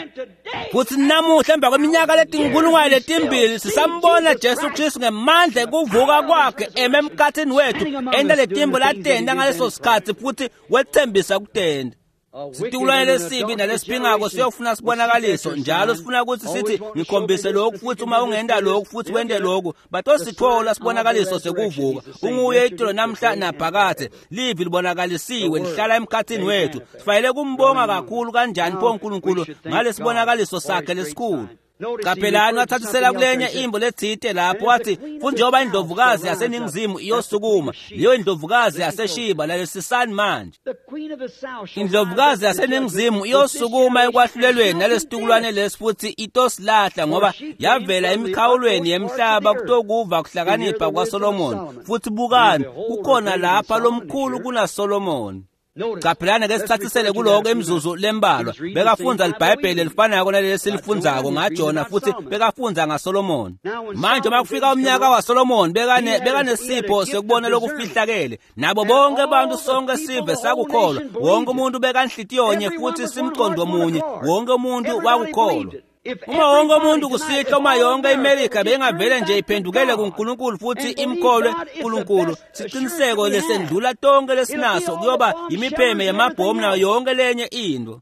Futhi namuhla emva kweminyaka letinkulungwane letimbili sisambona Jesu Kristu ngemandla ekuvuka kwakhe ememkhathini wethu enda letimbo latenda ngaleso sikhathi futhi wethembisa kutenda. Situkulwane lesibi nalesiphingako siyofuna sibonakaliso njalo sifuna ukuthi sithi ngikhombise lokhu futhi uma ungenda lokhu futhi wende lokhu batosithola sibonakaliso sekuvuka. Unguye itolo namhla naphakade livi libonakalisiwe lihlala emkhathini wethu. Sifanele kumbonga kakhulu kanjani pho uNkulunkulu ngalesibonakaliso sakhe lesikhulu. Qaphelani wathathisela kulenye imbo lethite lapho wathi futhi njengoba indlovukazi yaseningizimu iyosukuma leyo indlovukazi yaseshiba lalesisani manje. Indlovukazi yaseningizimu iyosukuma ekwahlulelweni nalesitukulwane lesi futhi itosilahla ngoba yavela emikhawulweni yemhlaba kutokuva kuhlakanipha kwaSolomoni. Futhi bukani kukhona lapha lomkhulu kunaSolomoni. Qaphelani ke sithathisele kuloko emzuzu lembalwa bekafunza iBhayibheli elifanayo kunaleli silifunzako ngaJona futhi bekafunza ngaSolomoni. Manje makufika umnyaka waSolomoni bekanesipho sekubona lokufihlakele nabo bonke abantu sonke sive sakukholwa. Wonke umuntu bekanhlitiyonye futhi simqondo munye wonke umuntu wakukholwa. Uma wonke umuntu kusihla uma yonke iMelika bengavele nje iphendukele kuNkulunkulu futhi imkholwe uNkulunkulu siqiniseko lesendlula tonke lesinaso kuyoba imipheme yamabhomu nayo yonke lenye into.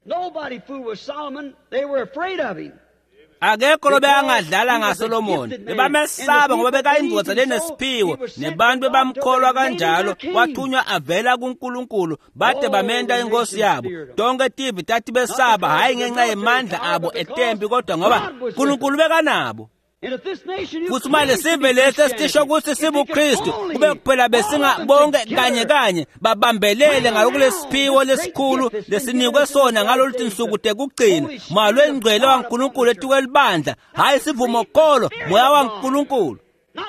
Akekho lobeyangadlala ngaSolomoni bebamesaba ngoba bekayindvodza lenesiphiwo nebantu bebamkholwa kanjalo wathunywa avela kuNkulunkulu bade bamenda inkosi yabo. Tonke tivi tathi besaba hayi ngenxa yemandla abo etempi kodwa ngoba uNkulunkulu bekanabo. Futhi manje sive lesi esisho ukuthi sibuKristu kube kuphela besinga bonke kanye babambelele ngalokulesiphiwo lesikhulu lesinikwe sona ngalolu tinsuku tekugcina malo engcwele waNkulunkulu etukelibandla hayi sivumo kholo moya waNkulunkulu.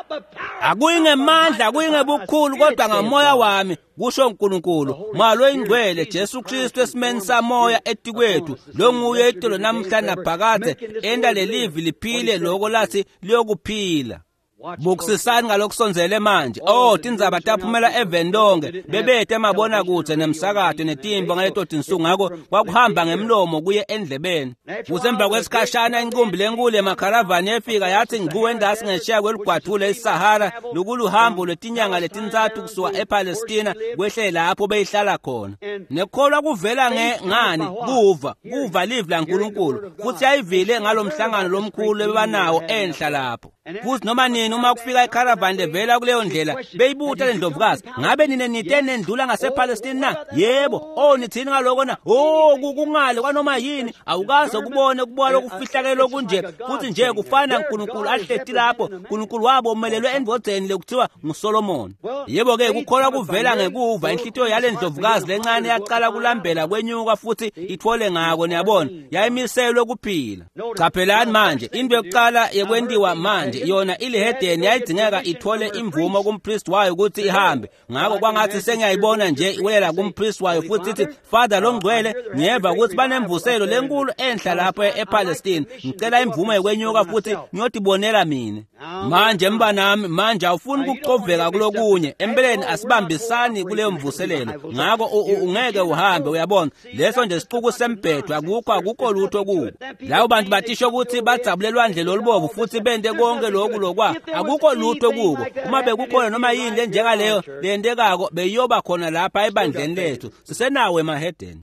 Akuyi ngemandla akuyi ngebukhulu kodwa ngamoya wami kusho uNkulunkulu malo engcwele Jesu Kristu esimeni samoya etikwethu lo nguye itolo namhla naphakade enda lelivi liphile lokho lathi liyokuphila. Bukusisani ngalokusonzele manje tindzaba taphumela evendonke bebethe emabona kuthe nemsakato netimbo ngaleto tinsuku ngako kwakuhamba ngemlomo kuye endlebeni. Kusemva kwesikhashana inkumbi lenkulu emakharavani efika yathi ngcuwe endasi ngeshiya kweligwathule iSahara lokuluhambo lwetinyanga letintathu kusuka ePalestina kwehle lapho beyihlala khona. Nekholwa kuvela ngani kuva livi laNkulunkulu futhi ayivile ngalomhlangano lomkhulu ebanawo enhla lapho. Futhi noma nini uma kufika icaravani levela kuleyo ndlela beyibuta lendlovukazi ngabe nine nitene endlula ngasePalestina na? Yebo. Nithini ngaloko na? Kungale kwanoma yini awukaze kubone kubola lokufihlakela okunje futhi nje kufana uNkulunkulu ahlethi lapho uNkulunkulu wabo omelelwe endvodzeni lekuthiwa nguSolomoni. Yebo ke kukholwa kuvela ngekuva inhlitiyo yale ndlovukazi lencane yaqala kulambela kwenyuka futhi ithole ngako niyabona yayimiselwe kuphila. Qaphelani manje into yokuqala yekwendiwa manje yona ilihedeni yayidingeka ithole imvumo kumpriest wayo ukuthi ihambe. Ngakho kwangathi sengiyayibona nje iwela kumpriest wayo futhi ithi Father longcwele ngiyeva ukuthi banemvuselo lenkulu enhla lapho ePalestina ngicela imvumo yekwenyuka futhi ngiyodibonela mina. Manje mbanami manje awufuni ukuqoveka kulokunye empeleni asibambisani kuleyo mvuselelo ngakho ungeke uhambe uyabona leso nje siquku sembhedo akukho lutho kubo. Labo bantu batisho ukuthi bajabulelwa ndlela olubovu futhi bende konke lokhu lokwa akukho lutho kubo. Uma bekukhona noma yini enjengaleyo lendekako beyoba khona lapha ebandleni lethu sisenawe emahedeni.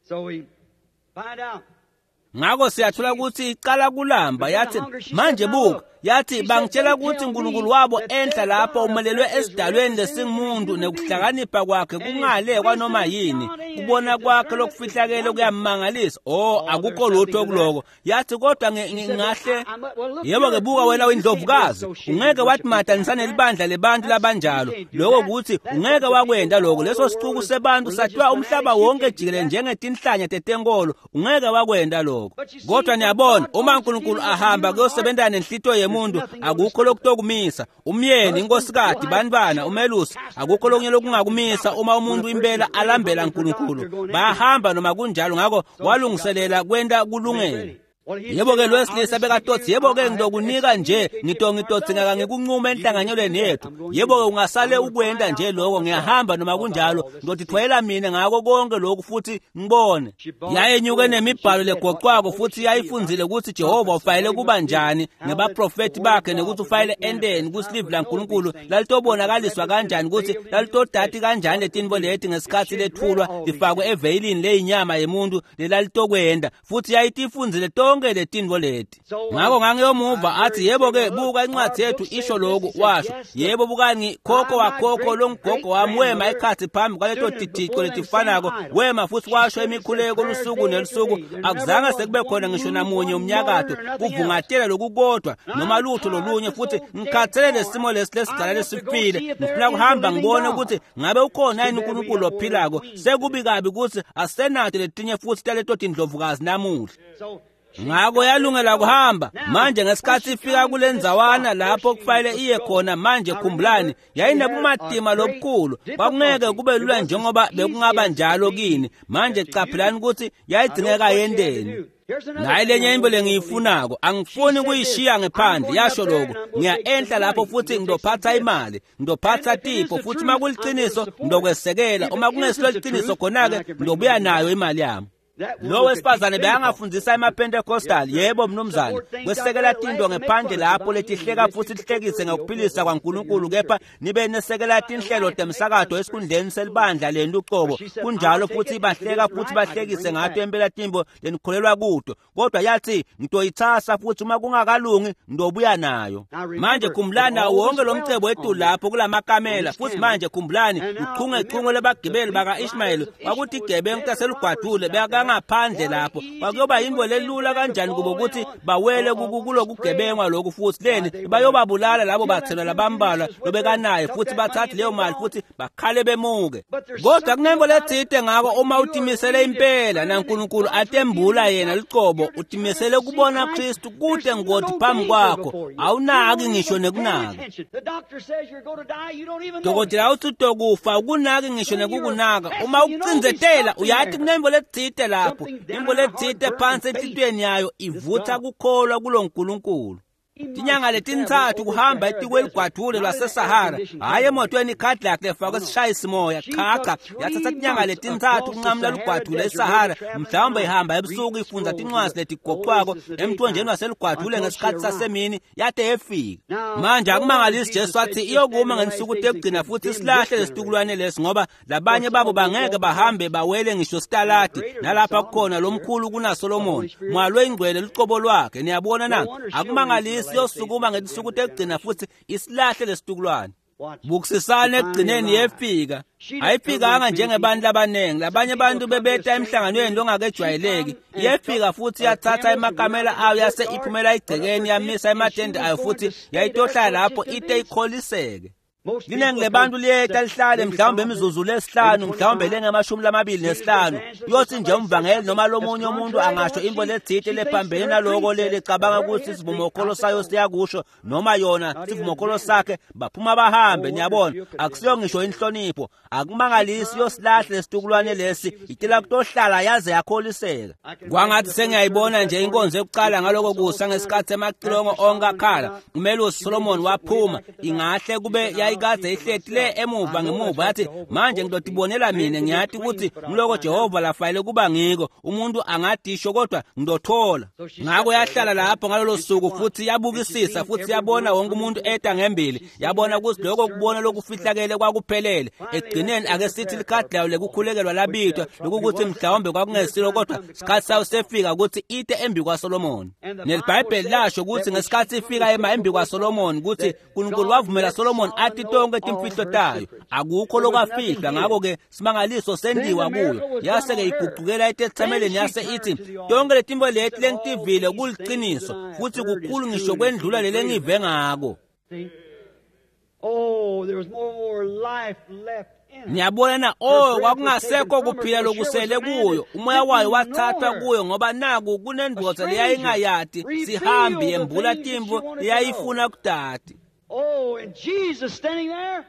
Ngakho siyathola ukuthi iqala kulamba yathi manje buka yathi bangitshela ukuthi uNkulunkulu wabo enhla lapho umelelwe esidalweni lesingumuntu nekuhlakanipha kwakhe kungale kwanoma yini kubona kwakhe lokufihlakele kuyamangalisa. Akukho lutho kuloko. Yathi kodwa ngahle yebo ke buka wena wendlovukazi ungeke wathi madanisane libandla lebantu labanjalo lokho ukuthi ungeke wakwenda lokho leso sicuku sebantu sathiwa umhlaba wonke jikelele njengetinhlanya tetenkolo ungeke wakwenda lokho. Kodwa niyabona uma uNkulunkulu ahamba kuyosebenza nenhlito yemuntu akukho lokutokumisa. Umyeni inkosikazi banibana umelusi akukho lokunye lokungakumisa uma umuntu impela alambela uNkulunkulu bahamba noma kunjalo ngakho walungiselela kwenda kulungele. Yebo ke lwesilisa bekatotsi yebo ke ngizokunika nje ngitotsi ngaka ngikuncuma enhlanganyelweni yethu. Yebo ke ungasale ukwenda nje lokho ngiyahamba noma kunjalo ngizotithwayela mina ngako konke lokho futhi ngibone. Yayenyuke nemibhalo legoqwako futhi yayifunzile ukuthi Jehova ufayele kuba njani ngebaprofeti bakhe nokuthi ufayele endeni kusilivu laNkulunkulu lalitobonakaliswa kanjani ukuthi lalitodati kanjani letinvo leti ngesikhathi lethulwa lifakwe eveyilini leyinyama yemuntu lelalitokwenza futhi yayitifunzile konke letinvo leti. Ngakho ngangiyomuva athi yebo ke buka incwadi yethu isho lokho washo. Yebo bukani khokho wakhokho longogo wami wema ekhathi phambi kwaleto titiko letifanako wema futhi washo emikhuleko lusuku nelusuku akuzange sekube khona ngisho namunye umnyakato kuvungatela lokukodwa noma lutho lolunye futhi ngikhathele lesimo lesigcala lesifile ngifuna kuhamba ngibone ukuthi ngabe ukhona yini uNkulunkulu ophilako sekubi kabi ukuthi asenathi letinye futhi taleto tindlovukazi namuhla. Ngako yalungela kuhamba manje ngesikhathi ifika kulenzawana lapho kufanele iye khona manje khumbulani yayinebumatima lobukhulu kwakungeke kube lula njengoba bekungaba njalo kini manje caphelani ukuthi yayidingeka yendeni. Nayi lenye into lengiyifunako angifuni ukuyishiya ngephandle yasho lokho ngiyaenhla lapho futhi ngidophatha imali ngidophatha tipo futhi makuliqiniso ngidokwesekela uma kungesilo liqiniso khona-ke ngidobuya nayo imali yami. Lo wesifazane beyangafundisa emaPentecostal yebo mnumzane kwesekela tinto ngephandle lapho letihleka futhi lihlekise ngokuphilisa kwaNkulunkulu kepha nibe nesekela tinhlelo temsakato esikhundleni selibandla lento uqobo kunjalo futhi bahleka futhi bahlekise ngato empela timbo lenikholelwa kuto kodwa yathi ngitoyithasa futhi uma kungakalungi ndobuya nayo. Manje khumbulana wonke lo mcebo wethu lapho kulamakamela futhi manje khumbulani uchungechunge lebagibeli baka Ishmael kwakuthi igebengu taselugwadule ngaphandle lapho kwakuyoba yinto lelula kanjani kubo ukuthi bawele kulokugebengwa lokhu futhi leni bayobabulala labo bathela labambala lobekanaye futhi bathathe leyo mali futhi bakhale bemuke. Kodwa kunembo lethite ngako uma utimisele impela naNkulunkulu atembula yena liqobo utimisele kubona Kristu kude ngoti phambi kwakho awunaki ngisho nekunaka. Dokotela uthi utokufa ukunaki ngisho nekukunaka uma ukucinzetela uyathi kunembo lethite lapho imbo lethite phansi enhlitweni yayo ivutha kukholwa kuloNkulunkulu. Tinyanga letintathu kuhamba etikweligwadule lwaseSahara hayi emotweni Cadillac lefakwe esishayisimoya chacha yathatha tinyanga letintathu kunqamula lugwadule eSahara mhlawumbe ihamba ebusuku ifunza tincwadi letigoqwako emthonjeni waselugwadule ngesikhathi sasemini yade efika. Manje akumangalisi Jesu athi iyokuma ngensuku tekugcina futhi isilahle lesitukulwane lesi ngoba labanye babo bangeke bahambe bawele ngisho sitaladi nalapha kukhona lomkhulu kuna Solomon mwalwe ingcwele liqobo lwakhe. Niyabona na akumangalisi siyosukuma ngesuku tekugcina futhi isilahle lesitukulwane bukusisane ekugcineni yefika ayifikanga njengebantu abanengi labanye abantu bebeta emhlanganweni longakejwayeleki yefika futhi yathatha emakamela ayo yase iphumela igcekeni yamisa ematende ayo futhi yayitohlala lapho ite ikholiseke. Linengi lebantu liyeta lihlale mhlawumbe imizuzu lesihlanu mhlawumbe lengama25 yothi nje umvangeli noma lomunye umuntu angasho imbo lethite lephambene naloko lecabanga ukuthi isivumokholo sayo siyakusho noma yona isivumokholo sakhe baphuma bahambe. Niyabona akusiyo ngisho inhlonipho akumangalisi yosilahle lesitukulwane lesi itela kutohlala yaze yakholiseka. Kwangathi sengiyayibona nje inkonzo yokuqala ngaloko kusa ngesikhathi emacilongo ongakhala umelusi Solomon waphuma ingahle kube ikade ihletile emuva ngemuva yathi manje ngidotibonela mina ngiyathi ukuthi ngiloko Jehova lafayile kuba ngiko umuntu angadisho kodwa ngidothola. Ngako yahlala lapho ngalolo suku futhi yabukisisa futhi yabona wonke umuntu eta ngembili yabona ukuthi lokho kubona lokufihlakele kwakuphelele egcineni ake sithi likhadlayo lekukhulekelwa labithwa lokuthi mhlawumbe kwakungesilo kodwa isikhathi sawo sefika ukuthi ite embi kwaSolomon. NeBhayibheli lasho ukuthi ngesikhathi ifika embi kwaSolomon ukuthi uNkulunkulu wavumela Solomon athi yathi tonke timfihlo tayo, akukho lokafihla. Ngakho-ke simangaliso sendiwa kuyo. Yase-ke iguqukela eTestamenteni yase ithi tonke letimvo leti lengitivile kuliciniso, futhi kukhulu ngisho kwendlula leli engive ngako. Oh, there was more life left. Niyabona na kwakungasekho kuphila lokusele kuyo. Umoya wayo wathathwa kuyo ngoba naku kunendoda leyayingayati sihambi yembula timvu leyayifuna kudadi. Oh, and Jesus standing there.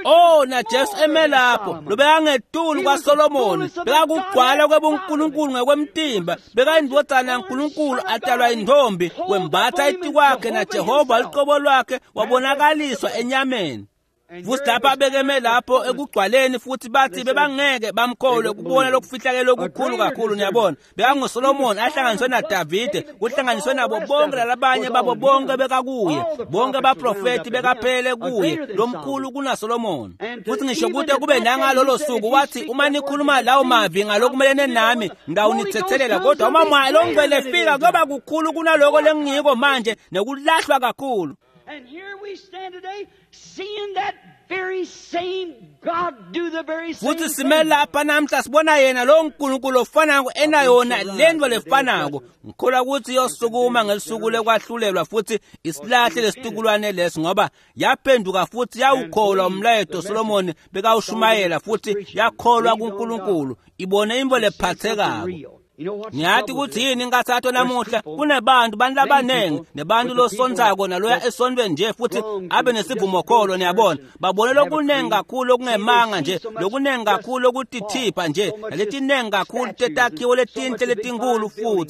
Na Jesu eme lapho lobekangetulu kwaSolomoni, bekakugcwala kwebuNkulunkulu ngekwemtimba, bekayindodana kaNkulunkulu atalwa intombi, wembatha iti kwakhe naJehova liqobo lwakhe wabonakaliswa enyameni. Futhi lapha bekeme lapho ekugcwaleni futhi bathi bebangeke bamkholwe kubona lokufihlakela okukhulu kakhulu. Niyabona, bekanguSolomoni ahlanganiswe naDavide, kuhlanganiswe nabo bonke labanye babo bonke bekakuye, bonke abaprofeti bekaphele kuye, lomkhulu kunaSolomoni. Futhi ngisho kude kube nangalolo suku wathi uma nikhuluma lawo mavi ngalokumelene nami ngawunithethelela, kodwa uma moya longcwele fika kuba kukhulu kunaloko lengiko manje nekulahlwa kakhulu. And here we stand today, seeing that very same God do the very same futhi sime lapha namhla sibona yena lo nkulunkulu ofanako enayona lento lefanako. Ngikholwa ukuthi yosukuma ngelisuku lekwahlulelwa futhi isilahle lesitukulwane leso, ngoba yaphenduka futhi yawukholwa umlayezo Solomoni bekawushumayela futhi yakholwa kuNkulunkulu, ibone imbo lephathekako. Ngiyathi ukuthi yini ngathatho namuhla kunebantu labanengi nebantu losonzako naloya esondweni nje futhi abe nesivumo kholo. Niyabona, babone lokunengi kakhulu okungemanga nje, lokunengi kakhulu okutithipha nje, naletinengi kakhulu tetakhiwo letinhle letinkulu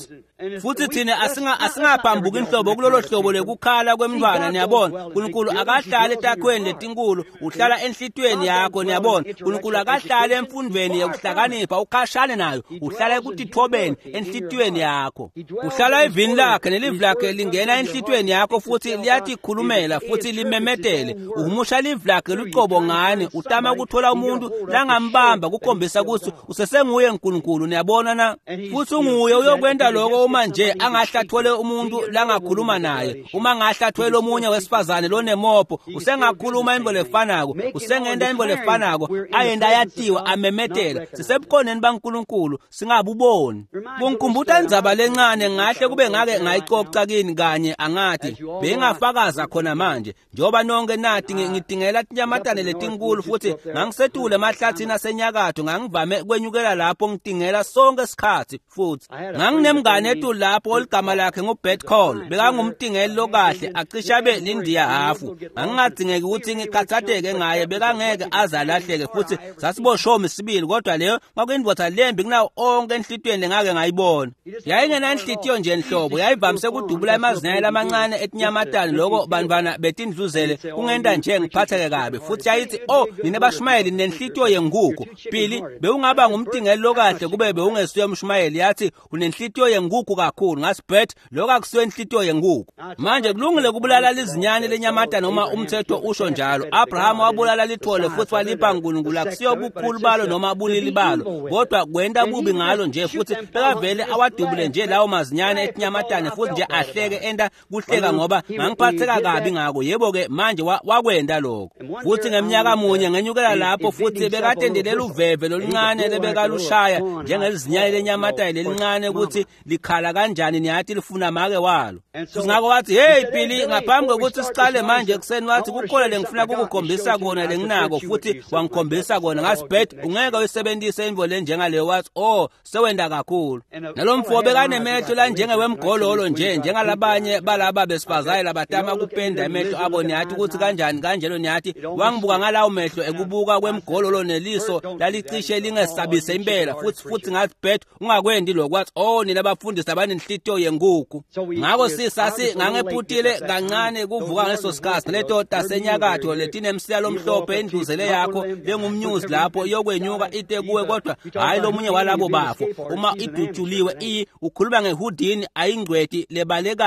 futhi thina asingaphambuki inhlobo kulolo hlobo lekukhala kwemntwana. Niyabona, uNkulunkulu akahlala etakhiweni letinkulu, uhlala enhlitweni yakho. Niyabona, uNkulunkulu akahlala emfundweni yokuhlakanipha ukhashane nayo, uhlala ekutithobeni enhlitweni yakho. Uhlala evini lakhe nelivi lakhe lingena enhlitweni yakho futhi liyatikhulumela futhi limemetele. Uhumusha livi lakhe luqobo ngani, utama ukuthola umuntu langambamba kukhombisa ukuthi usesenguye uNkulunkulu. Niyabona na, futhi unguye uyokwenda lokho uma nje angahlathwele umuntu langakhuluma naye. Uma ngahlathwele omunye wesifazane lonemopho, usengakhuluma imbo lefanako, usengenda imbo lefanako, ayenda yatiwa amemetela. Sisebukhoneni baNkulunkulu singabuboni. Kungikhumbuta indzaba lencane ngahle kube ngake ngayicoca kini kanye angathi bengafakaza khona manje, njoba nonke nathi ngidingela tinyamatane letinkulu futhi ngangisetule emahlathini asenyakatho, ngangivame kwenyukela lapho ngidingela sonke isikhathi. Futhi nganginemngane ethu lapho oligama lakhe nguBeth Cole, bekangumtingeli lokahle acisha be lindiya hafu. Ngangingadingeki ukuthi ngikhathatheke ngaye, bekangeke azalahleke futhi sasiboshoma sibili, kodwa leyo kwakuyindvodza lembi kunawo onke enhlitweni ngake ngayibona. Yayingena inhlitiyo nje enhlobo, yayivamise ukudubula emazinyane amancane etinyamatane lokho banibana betindluzele kungenda nje ngiphatheke kabi. Futhi yayithi nine bashumayeli nenhlitiyo yenguku. Pili, bewungaba ngumtingeli lokahle kube bewungesuye umshumayeli, yathi unenhlitiyo yenguku kakhulu. Ngasibhet lokho akusiyo inhlitiyo yenguku. Manje kulungile kubulala lizinyane lenyamatane noma umthetho usho njalo. Abraham wabulala lithole futhi walipha uNkulunkulu, akusiyo bukhulu balo noma bulili balo, kodwa kwenda bubi ngalo nje futhi bekavele awadubule nje lawo mazinyane etinyamatane futhi nje ahleke enda kuhleka ngoba ngangiphatheka kabi ngako. Yebo-ke manje wakwenda lokho. Futhi ngeminyaka munye ngenyukela lapho futhi bekatendelela uveve loluncane lebekalushaya njengelizinyane lenyamatane lelincane ukuthi likhala kanjani, niyathi lifuna make walo. Futhi ngako wathi, hey Pili, ngaphambi kokuthi siqale manje ekuseni wathi kukhona lengifuna kukukhombisa kona lenginako, futhi wangikhombisa kona. Ngasibhet ungeke uyisebenzise imvo le njengaleyo. Wathi sewenda kakhulu. Nalomfo bekanemehlo la njengewemgololo nje, njengalabanye balaba besifazane labatama kupenda emehlo abo. Niyathi ukuthi kanjani kanjalo? Niyathi wangibuka ngalawo mehlo ekubuka kwemgololo neliso lalicishe lingesabise impela. Futhi ngathi Bet ungakwendi lokwathi nina bafundisi abanenhlitiyo yenguku. Ngako sisasi ngangephutile kancane kuvuka ngeso sikhathi letota senyakatho letinemsiyalo omhlophe endluzele yakho lengumnyuzi lapho iyokwenyuka ite kuwe, kodwa hayi lomunye walabo bafo. Uma idutshuliwe ukhuluma ngehudini ayingcweti lebalekako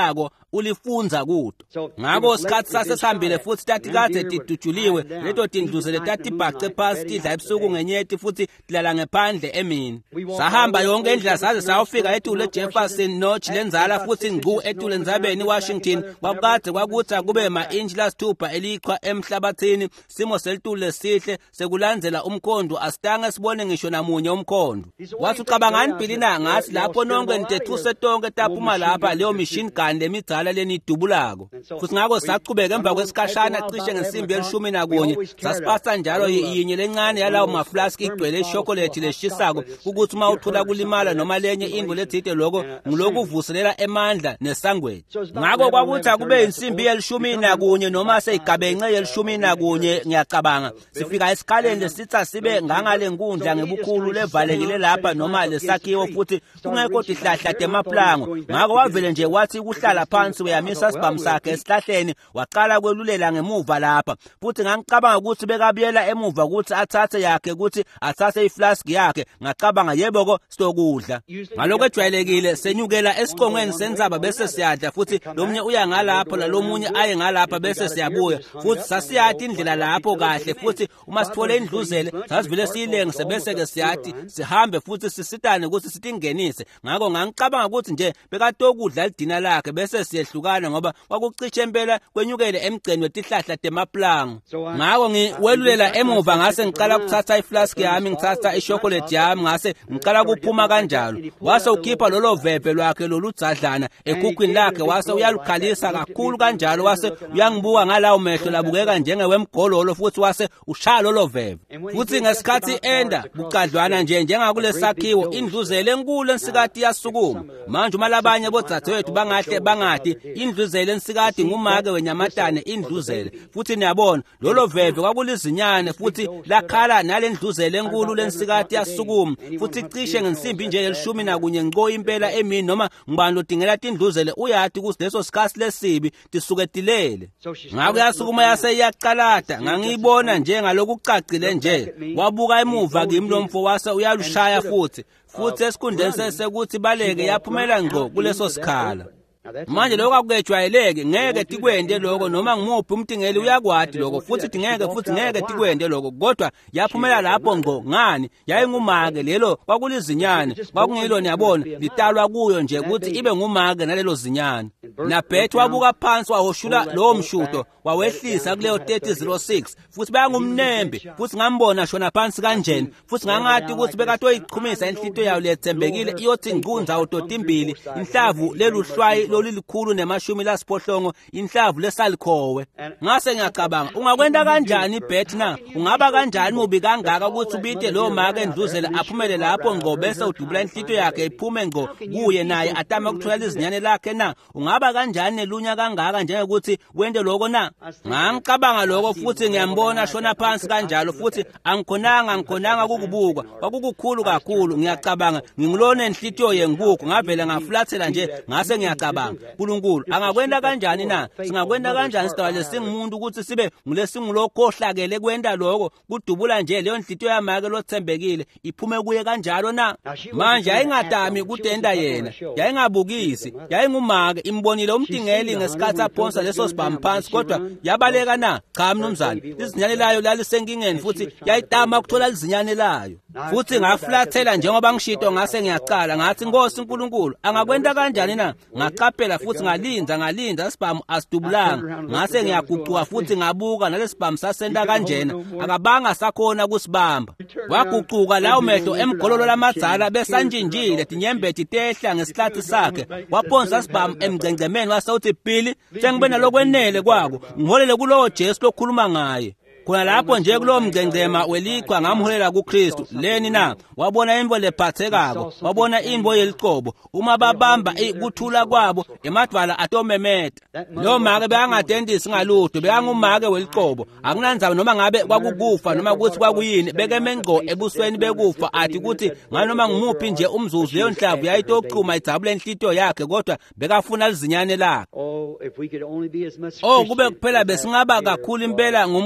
ulifunza kuto. Ngakho isikhathi sasesihambile futhi tathi kade tidujuliwe leto tindluzele tathi bhace phasi tidla ebusuku ngenyeti futhi tilala ngephandle emini. Sahamba yonke indlela saze sayofika eTulo Jefferson Notch lenzala futhi ngqu eTulo Ndzabeni Washington. Kwakade kwakuthi akube ma-inch lasithupha eliqhwa emhlabathini. Simo selitulo lesihle sekulandzela umkhondo asitange sibone ngisho namunye umkhondo. Wathi ucabangani Bhilina ngathi lapho nonke nitethuse tonke taphuma lapha leyo machine gun lemidzala lenidubulako. Futhi ngakho saqhubeka emva kwesikhashana cishe ngensimbi yelishumi nakunye sasipasa njalo yinye lencane yalawo maflask igcwele ichocolate leshisako ukuthi uma uthola kulimala noma lenye indlu lethide lokho ngiloku uvuselela emandla nesangweni. Ngakho kwakuthi akube insimbi yelishumi nakunye noma seyigabenxe yelishumi nakunye ngiyacabanga sifika esikhaleni lesitha sibe ngangale nkundla ngebukhulu levalekile lapha noma lesakhiwo futhi kungekho dihlahla temaplango. Ngakho wavele nje wathi kuhlala phansi uyamisa sibhamu sakhe esihlahleni waqala kwelulela ngemuva lapha futhi ngangicabanga ukuthi bekabuyela emuva ukuthi athathe yakhe ukuthi athathe iflask yakhe. Ngacabanga yebo sitokudla ngalokho ejwayelekile senyukela esiqongweni senzaba bese siyadla futhi lomunye uya ngalapho lalomunye aye ngalapha bese siyabuya futhi sasiyathi indlela lapho kahle futhi uma sithole indluzele sasivele siyilengise bese ke siyathi sihambe futhi sisitane ukuthi sitingenise. Ngakho ngangicabanga ukuthi nje bekatokudla lidina lakhe bese siyehlukana ngoba kwakucishe impela kwenyukele emgceni wetihlahla temaplango. Ngakho ngiwelulela emuva ngase ngiqala ukuthatha iflask yami ngithatha ichocolate yami ngase ngiqala kuphuma kanjalo. Wase ukhipha lolo veve lwakhe loludzadlana ekhukhwini lakhe wase uyalukhalisa kakhulu kanjalo wase uyangibuka ngalawo mehlo labukeka njengewemgololo futhi wase ushaya lolo veve futhi ngesikhathi enda bucadlwana nje njengakulesakhiwo indluzele enkulu ensikati yasukuma. Manje uma labanye bodzadzewethu bangahle bangadi indluzele ensikati ngumake wenyamatane indluzele futhi niyabona lolo veve kwakulizinyane futhi lakhala nalendluzele enkulu lensikati yasukuma futhi cishe ngensimbi nje yelishumi nakunye ngqo impela emini noma ngubani lodingela tindluzele uyathi ukuthi leso sikhathi lesibi tisuke tilele. Ngakho yasukuma yase yaqalada ngangiyibona nje ngalokucacile nje wabuka emuva kimi lomfo wase uyalushaya futhi esikhundeni sesekuthi baleke yaphumela ngqo kuleso sikhala. Manje lokho akujwayeleke ngeke tikwende lokho noma ngimuphi umtingeli uyakwadi lokho futhi ngeke tikwende lokho kodwa yaphumela lapho ngqo ngani yayingumake lelo kwakulizinyane kwakungilo niyabona litalwa kuyo nje ukuthi ibe ngumake nalelo zinyane. Nabhethi wabuka phansi wahoshula lowo mshuto wawehlisa kuleyo 3006 futhi bayangumnembe futhi ngambona shona phansi kanjeni futhi ngangathi ukuthi bekatoyichumisa inhlito yayo lethembekile iyothi ngqunza utotimbili inhlavu leluhlwayi lolilikhulu nemashumi lasiphohlongo inhlavu lesalikhowe. Ngase ngiyacabanga ungakwenda kanjani ibhethi na ungaba kanjani mubi kangaka ukuthi ubite lo make endluzele aphumele lapho ngqo bese udubula inhlito yakhe iphume ngqo kuye naye atama ukuthola izinyane lakhe na ungaba kanjani nelunya kangaka njengekuthi wende lokho na. Ngangicabanga lokho futhi ngiyambona shona phansi kanjalo futhi angikhonanga kukubuka kwakukukhulu kakhulu. Ngiyacabanga ngingilone inhlito yenkukhu ngavele ngaflathela nje ngase ngiyacabanga uNkulunkulu angakwenda kanjani na singakwenda kanjani sidawale singumuntu ukuthi sibe ngulesingulokhohlakele kwenda lokho kudubula nje leyo inhlito yamake lothembekile iphume kuye kanjalo na. Manje ayingadami kutenda yena yayingabukisi yayingumake imbonile umtingeli ngesikhathi aphonsa leso sibhamu phansi kodwa yabaleka na cha mnumzane izinyane layo lalisenkingeni futhi yayitama ukuthola izinyane layo futhi ngaflathela njengoba ngishito ngase ngiyaqala ngathi Nkosi uNkulunkulu angakwenda kanjani na. Ngaqaphela futhi ngalinda isibhamu asidubulanga ngase ngiyaguquka futhi ngabuka nalesibhamu sasenda kanjena akabanga sakhona kusibamba. Waguquka lawo mehlo emgololo lamadzala besanjinjile tinyembeti tehla ngesihlathi sakhe waphonsa isibhamu emgcengcemeni wasawuthi Bhili sengibena lokwenele kwako ngiholele kulowo Jesu lokhuluma ngaye. Khona lapho nje kulo mgcengcema weliqhwa ngamholela kuKristu leni na wabona imbo lephathekako wabona imbo yeliqobo uma babamba ukuthula kwabo emadvala atomemeta. Lo make beyangadendisi ngalutho beyangumake weliqobo akunanzaba noma ngabe kwakukufa noma ukuthi kwakuyini bekeme ngqo ebusweni bekufa athi ukuthi nganoma ngimuphi nje umzuzu leyo nhlavu yayitochuma ijabule inhlito yakhe kodwa bekafuna izinyane lakhe. Kube kuphela besingaba kakhulu impela ngumKristu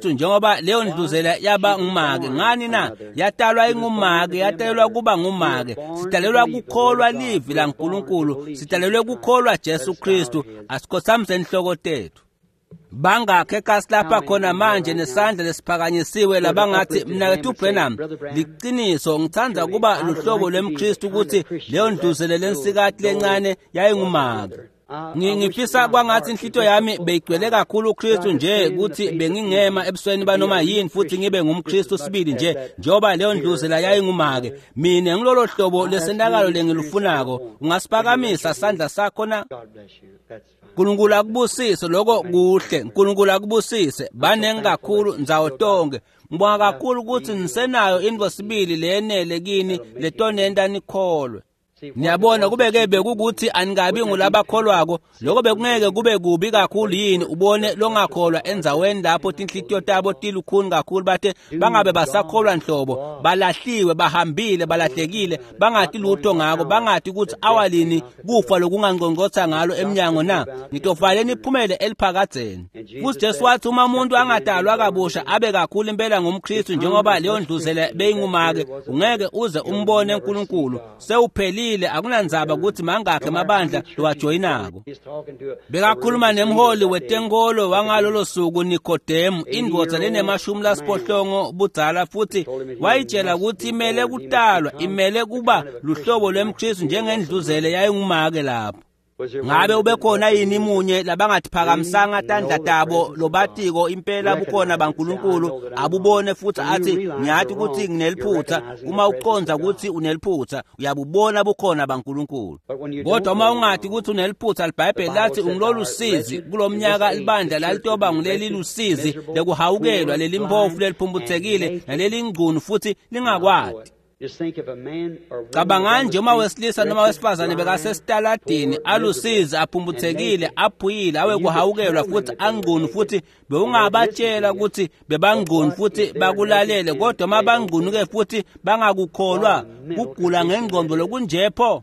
kuKristu njengoba leyo ndluzela yaba ngumake. Ngani na? Yatalwa ingumake, yatalwa kuba ngumake. Sitalelwa kukholwa livi la uNkulunkulu, sitalelwe kukholwa Jesu Kristu, asikhosamze inhloko tethu. Bangakhe kasi lapha khona manje nesandla lesiphakanyisiwe labangathi mina wethu Branham liqiniso ngithanda kuba luhlobo lwemKristu ukuthi leyo ndluzelo lensikati lencane yayingumake. Ngifisa kwangathi inhlito yami beyigcwele kakhulu uKristu nje ukuthi bengingema ebusweni banoma yini futhi ngibe ngumKristu sibili nje njoba leyo ndluzela yayingumake. Mina ngilolo hlobo lesendakalo lengilufunako. Ungasiphakamisa isandla sakho na? Nkulunkulu akubusise lokho kuhle. Nkulunkulu akubusise. Banengi kakhulu nzawo tonke. Ngibonga kakhulu ukuthi nisenayo into sibili lenele kini letonenda nikholwe. Niyabona kubeke bekukuthi angabi ngulabakholwako. Lokho bekungeke kube kubi kakhulu yini ubone longakholwa enzaweni lapho tinhlitiyo tabo tilukhuni kakhulu bathe bangabe basakholwa nhlobo, balahliwe, bahambile, balahlekile, bangathi lutho ngako, bangathi ukuthi awalini kufa lokungangqongqotha ngalo eminyango na. Ngitofale niphumele eliphakadzeni. Futhi Jesu wathi uma umuntu angadalwa kabusha abe kakhulu impela ngumKristu njengoba leyo ndluzela beyingumake, ungeke uze umbone uNkulunkulu. Sewupheli akunandzaba ukuthi mangakhe amabandla lowajoyinako. Bekakhuluma nemholi wetenkolo wangalolo suku Nikodemu, indvodza lenemashumi lasiphohlongo budzala, futhi wayitshela ukuthi imele kutalwa, imele kuba luhlobo lwemKristu njengendluzele yayingumake lapho. Ngabe ubekhona yini munye labangathi phakamisanga tandla tabo lobatiko impela bukhona baNkulunkulu abubone futhi athi ngiyathi ukuthi ngineliphutha. Uma uqonza ukuthi uneliphutha uyabubona bukhona baNkulunkulu. Kodwa uma ungathi ukuthi uneliphutha, iBhayibheli lathi ungilolu sizi kulomnyaka ibandla lalitoba nguleli lusizi lekuhawukelwa leli mpofu leliphumbuthekile naleli ngqunu futhi lingakwadi. Cabanga nje uma wesilisa noma wesifazane bekasesitaladini alusizi aphumbuthekile aphuyile awe kuhawukelwa futhi angqunu futhi bewungabatshela ukuthi bebangqunu futhi bakulalele, kodwa mabangqunuke futhi bangakukholwa kugula ngengqondo lokunjepho.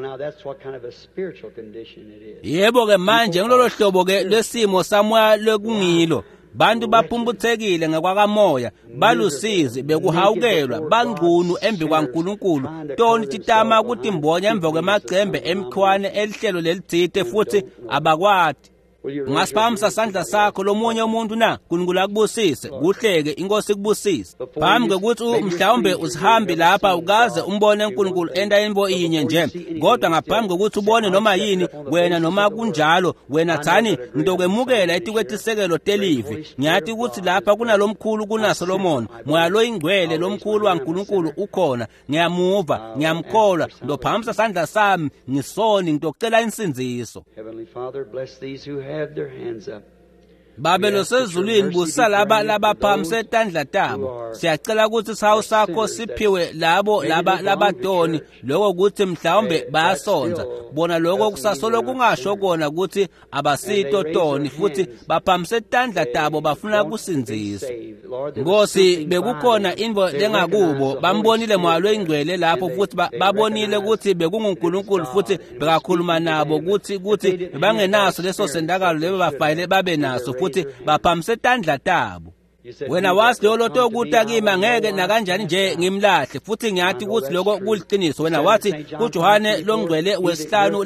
Yebo ke manje ngilolo hlobo ke lesimo samoya lekungilo. Bantu baphumbuthekile ngakwakamoya, balusizi, bekuhawukelwa, bangqunu embi kwaNkulunkulu. Toni titama ukuthi imbonya emva kwemagcembe emkhwane elihlelo lelitsite futhi abakwati. Ungasiphamisa sandla sakho lomunye umuntu na? Nkulunkulu akubusise. Kuhleke inkosi kubusise. Phambi kokuthi mhlawumbe usihambi lapha ukaze umbone uNkulunkulu endayimbo inye nje. Kodwa ngaphambi kokuthi ubone noma yini, wena noma kunjalo, wena thani ntokwemukela etikwetisekelo telivi. Ngiyathi ukuthi lapha kunalomkhulu kuna Solomon, moya lo ingcwele lomkhulu waNkulunkulu ukhona. Ngiyamuva, ngiyamkholwa, ndophamisa sandla sami ngisoni ngitocela insinziso. Heavenly Father, bless these who have their hands up. Babelo sezulwini busa laba phamse tandla tabo. Siyacela ukuthi isawu sakho siphiwe labo labadoni lokho ukuthi mhlawumbe bayasonza. Bona lokho kusasolo kungasho kona ukuthi abasito toni futhi baphamse tandla tabo bafuna kusinzisa. Ngosi bekukhona imvo lengakubo, bambonile mwalo ingcwele lapho futhi babonile ukuthi bekunguNkulunkulu futhi bekakhuluma nabo ukuthi bangenaso leso sendakalo lebo bafayile babe naso futhi baphamse tandla tabo. Wena wazi lo loto ukuthi kimi ngeke nakanjani nje ngimlahle, futhi ngiyathi ukuthi lokho kuliqiniso. Wena wathi kuJohane longcwele wesihlanu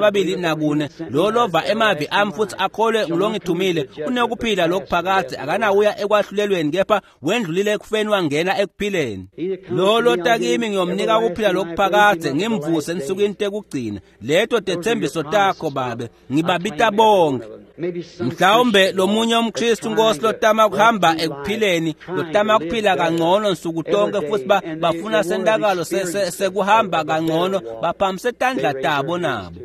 le24 lo lova emavi ami futhi akholwe ngilongithumile unekuphila lokuphakade, akanawuya ekwahlulelweni kepha wendlulile ekufeni wangena ekuphileni. Lo lota kimi ngiyomnika ukuphila lokuphakade ngimvuse ensukwini tekugcina. Leto tethembiso takho babe ngibabita bonke. Mhlawumbe lomunye umKristu Nkosi lotama kuhamba ekuphileni, lotama kuphila kangcono nsuku tonke futhi bafuna sendakalo sekuhamba kangcono, baphamse tandla tabo nabo.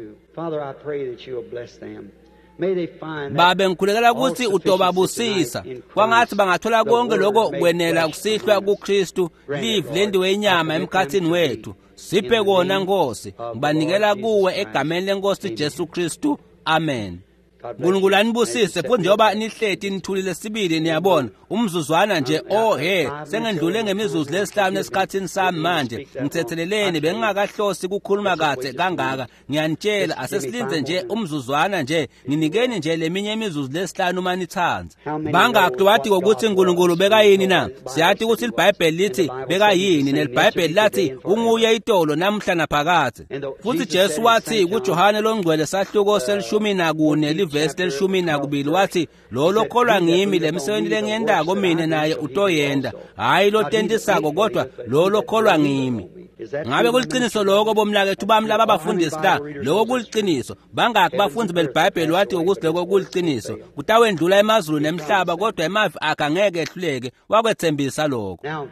Babe ngikhulekela ukuthi utobabusisa kwangathi bangathola konke lokho kwenela kusihlwa kuKristu live lendiwe inyama emkhathini wethu. Siphe kona Nkosi, ngibanikela kuwe egameni leNkosi Jesu Kristu. Amen. uNkulunkulu anibusise futhi njengoba nihleti nithulile sibili niyabona umzuzwana nje sengendlule ngemizuzu lesihlanu esikhathini sami manje ngithetheleleni bengingakahlosi ukukhuluma kahle kangaka ngiyanitshela asesilinze nje umzuzwana nje nginikeni nje leminye imizuzu lesihlanu uma nithanza bangakho wathi ukuthi uNkulunkulu beka yini na siyathi ukuthi iBhayibheli lithi beka yini neLibhayibheli lathi unguye itolo namhla naphakade futhi Jesu wathi kuJohane longcwele sahluko selishumi nakune livesi lelishumi nakubili wathi lo lokholwa ngimi lemisebenzi lengiyendako mina naye utoyenda hayi lo tentisako kodwa lo lokholwa ngimi ngabe kuliqiniso lokho bomlakethu bami laba abafundisi la lokho kuliqiniso bangakho bafunzi beLibhayibheli wathi ukuthi lokho kuliqiniso kutawendlula emazulu nemhlaba kodwa emavi akangeke ehluleke wakwethembisa lokho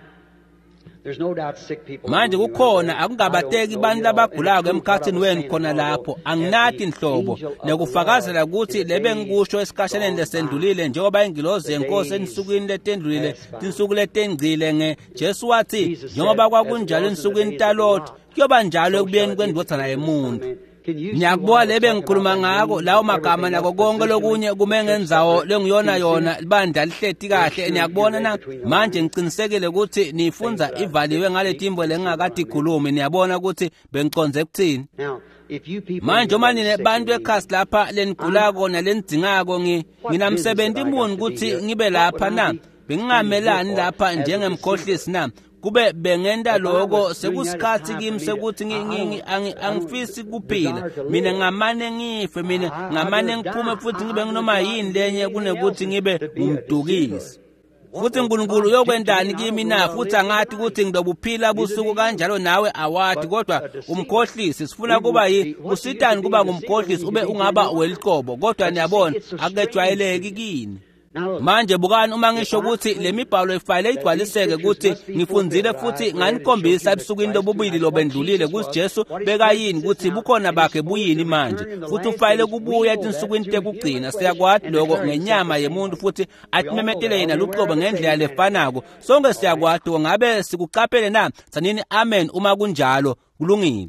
manje kukhona akungabateki abantu abagulayo emkhathini wenu khona lapho anginathi inhlobo nekufakazela ukuthi lebe ngikusho esikhatsheni lesendulile njengoba ingilozi yenkosi enisukwini letendulile insuku letengcile ngeJesu wathi njengoba kwakunjalo insukwini talot kuyoba njalo ekubuyeni kwendodana yomuntu Ngiyakubuka lebe ngikhuluma ngako lawo magama nako konke lokunye kumengenzawo lengiyona yona libandla lihleti kahle niyakubona na manje ngicinisekile ukuthi nifunza ivaliwe ngaletimbo lengakade ikhulume niyabona ukuthi bengiconze ukuthini manje uma nine bantu ekhasi lapha lenigulako nalenidingako nginamsebenzi imuni ukuthi ngibe lapha na bengingamelani lapha njengemkhohlisi na kube bengenda lokho sekusikhathi kimi sekuthi angifisi kuphila mina ngamane ngife mina ngamane ngiphume futhi ngibe nginoma yini lenye kunekuthi ngibe umdukisi futhi uNkulunkulu yokwendani kimi na futhi angathi ukuthi ngidobuphila busuku kanjalo nawe awathi kodwa umkhohlisi sifuna kuba usitani kuba ngumkhohlisi ube ungaba weliqobo kodwa niyabona akejwayeleki kini manje bukani uma ngisho ukuthi lemibhalo efayile igcwaliseke ukuthi ngifundzile futhi nganikhombisa ebusukwini lobubili lobendlulile kuthi Jesu beka yini ukuthi bukhona bakhe buyini manje futhi ufayile kubuya etinsukwini tekugcina siyakwathi lokho ngenyama yemuntu futhi atimemetele yena luqobo ngendlela lefanako sonke siyakwathi ngabe sikuqaphele na sanini amen uma kunjalo kulungile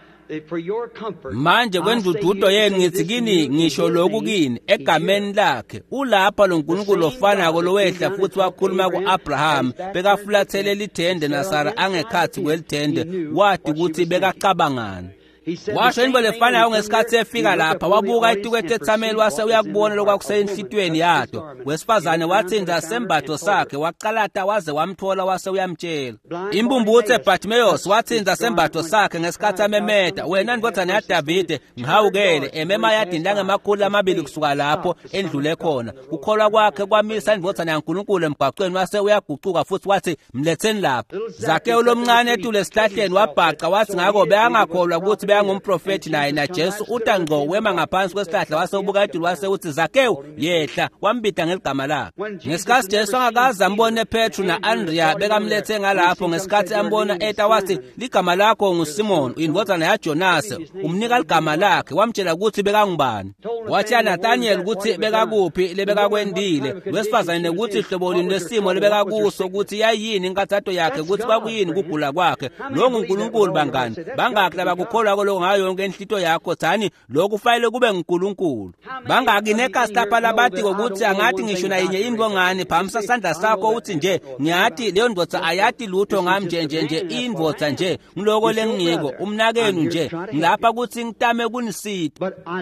manje kwendududo yenu ngithi kini ngisho lokhu kini egameni lakhe ulapha lo Nkulunkulu ofanako lowehla futhi wakhuluma kuAbraham bekafulathele lithende naSara angekhathi kwelithende wathi ukuthi bekacabangani washo into lefanayo ngesikhathi efika lapha wabuka itukwethe ethameli wase uyakubona lokwakusenhlitweni yato wesifazane wathinza sembatho sakhe waqalata waze wamthola wase uyamtshela imbumbuthe Bartimaeus wathinza sembatho sakhe ngesikhathi amemeda wena ndodana yaDavide ngihawukele emema yadinda ngemakhulu amabili kusuka lapho endlule khona ukholwa kwakhe kwamisa indodana yaNkulunkulu emgwaqweni wase uyaguquka futhi wathi mletheni lapha Zakhewu lomncane etule esihlahleni wabhaqa wathi ngako beyangakholwa ukuthi ngumprofeti naye na Jesu utangqo wema ngaphansi kwesihlahla wase ubuka idulu wase uthi Zakhewu yehla wambida ngeligama lakhe ngesikhathi Jesu angakaza ambone Petru na Andrea bekamlethe ngalapho ngesikhathi ambona eta wathi ligama lakho nguSimon indodana yaJonas umnika igama lakhe wamtshela ukuthi bekangubani wathi Nathaniel ukuthi bekakuphi lebekakwendile wesifazane ukuthi ihlobo lini lesimo lebekakuso ukuthi yayini inkathato yakhe ukuthi kwakuyini kugula kwakhe lo nguNkulunkulu bangani bangakho labakukholwa lo ngayo yonke inhlito yakho thani lokhu fanele kube nguNkulunkulu bangaki nekasi lapha labathi ukuthi angathi ngisho na inye into ngani phamisa sandla sakho uthi nje ngiyathi leyo ndodza ayathi lutho ngami nje indvodza nje ngiloko lengiko umnakenu nje ngilapha ukuthi ngitame kunisithi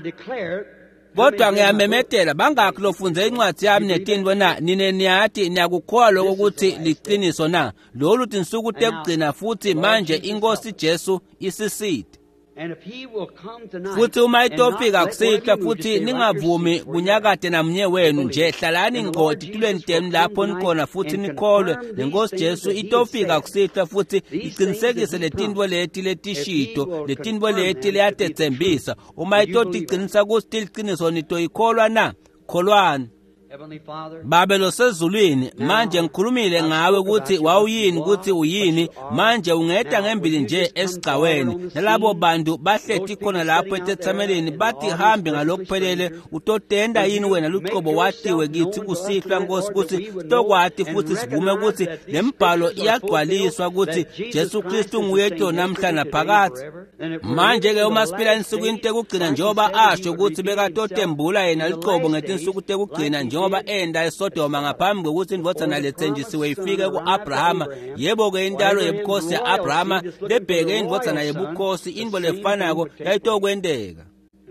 kodwa ngiyamemetela bangakho lofunze incwadi yami netindwe na nine niyathi niyakukholwa ukuthi liqiniso na lolu tinsuku tekugcina futhi manje inkosi Jesu isisithi futhi uma itofika kusihla futhi ningavumi kunyakade namnye wenu nje hlalani ngqodi tulweni tenu lapho nikhona futhi nikholwe lenkosi Jesu itofika kusihla futhi iqinisekise letindwe leti letishito letindwe leti leyatetsembisa uma itoti iqinisa ukuthi liqiniso nito ikholwa na kholwani Heavenly Father, Babe losezulwini, manje ngikhulumile ngawe ukuthi wawuyini ukuthi uyini, manje ungeda ngembili nje esigcaweni. Nalabo bantu bahlethi khona lapho etetsameleni bathi hambe ngalokuphelele, utotenda yini wena luqobo watiwe kithi kusihlwa Nkosi ukuthi sizokwati futhi sivume ukuthi lembhalo iyagcwaliswa ukuthi Jesu Kristu nguye namhla naphakade. Manje ke uma siphila insukwini tekugcina njengoba asho ukuthi bekatotembula yena liqobo ngetinsuku tekugcina njengoba enda eSodoma ngaphambi kokuthi indvodzana lethenjisiwe ifike ku-Abrahama. Yebo ke intalo yebukhosi ya-Abrahama lebheke indvodzana yebukhosi into lefanako yayitokwendeka.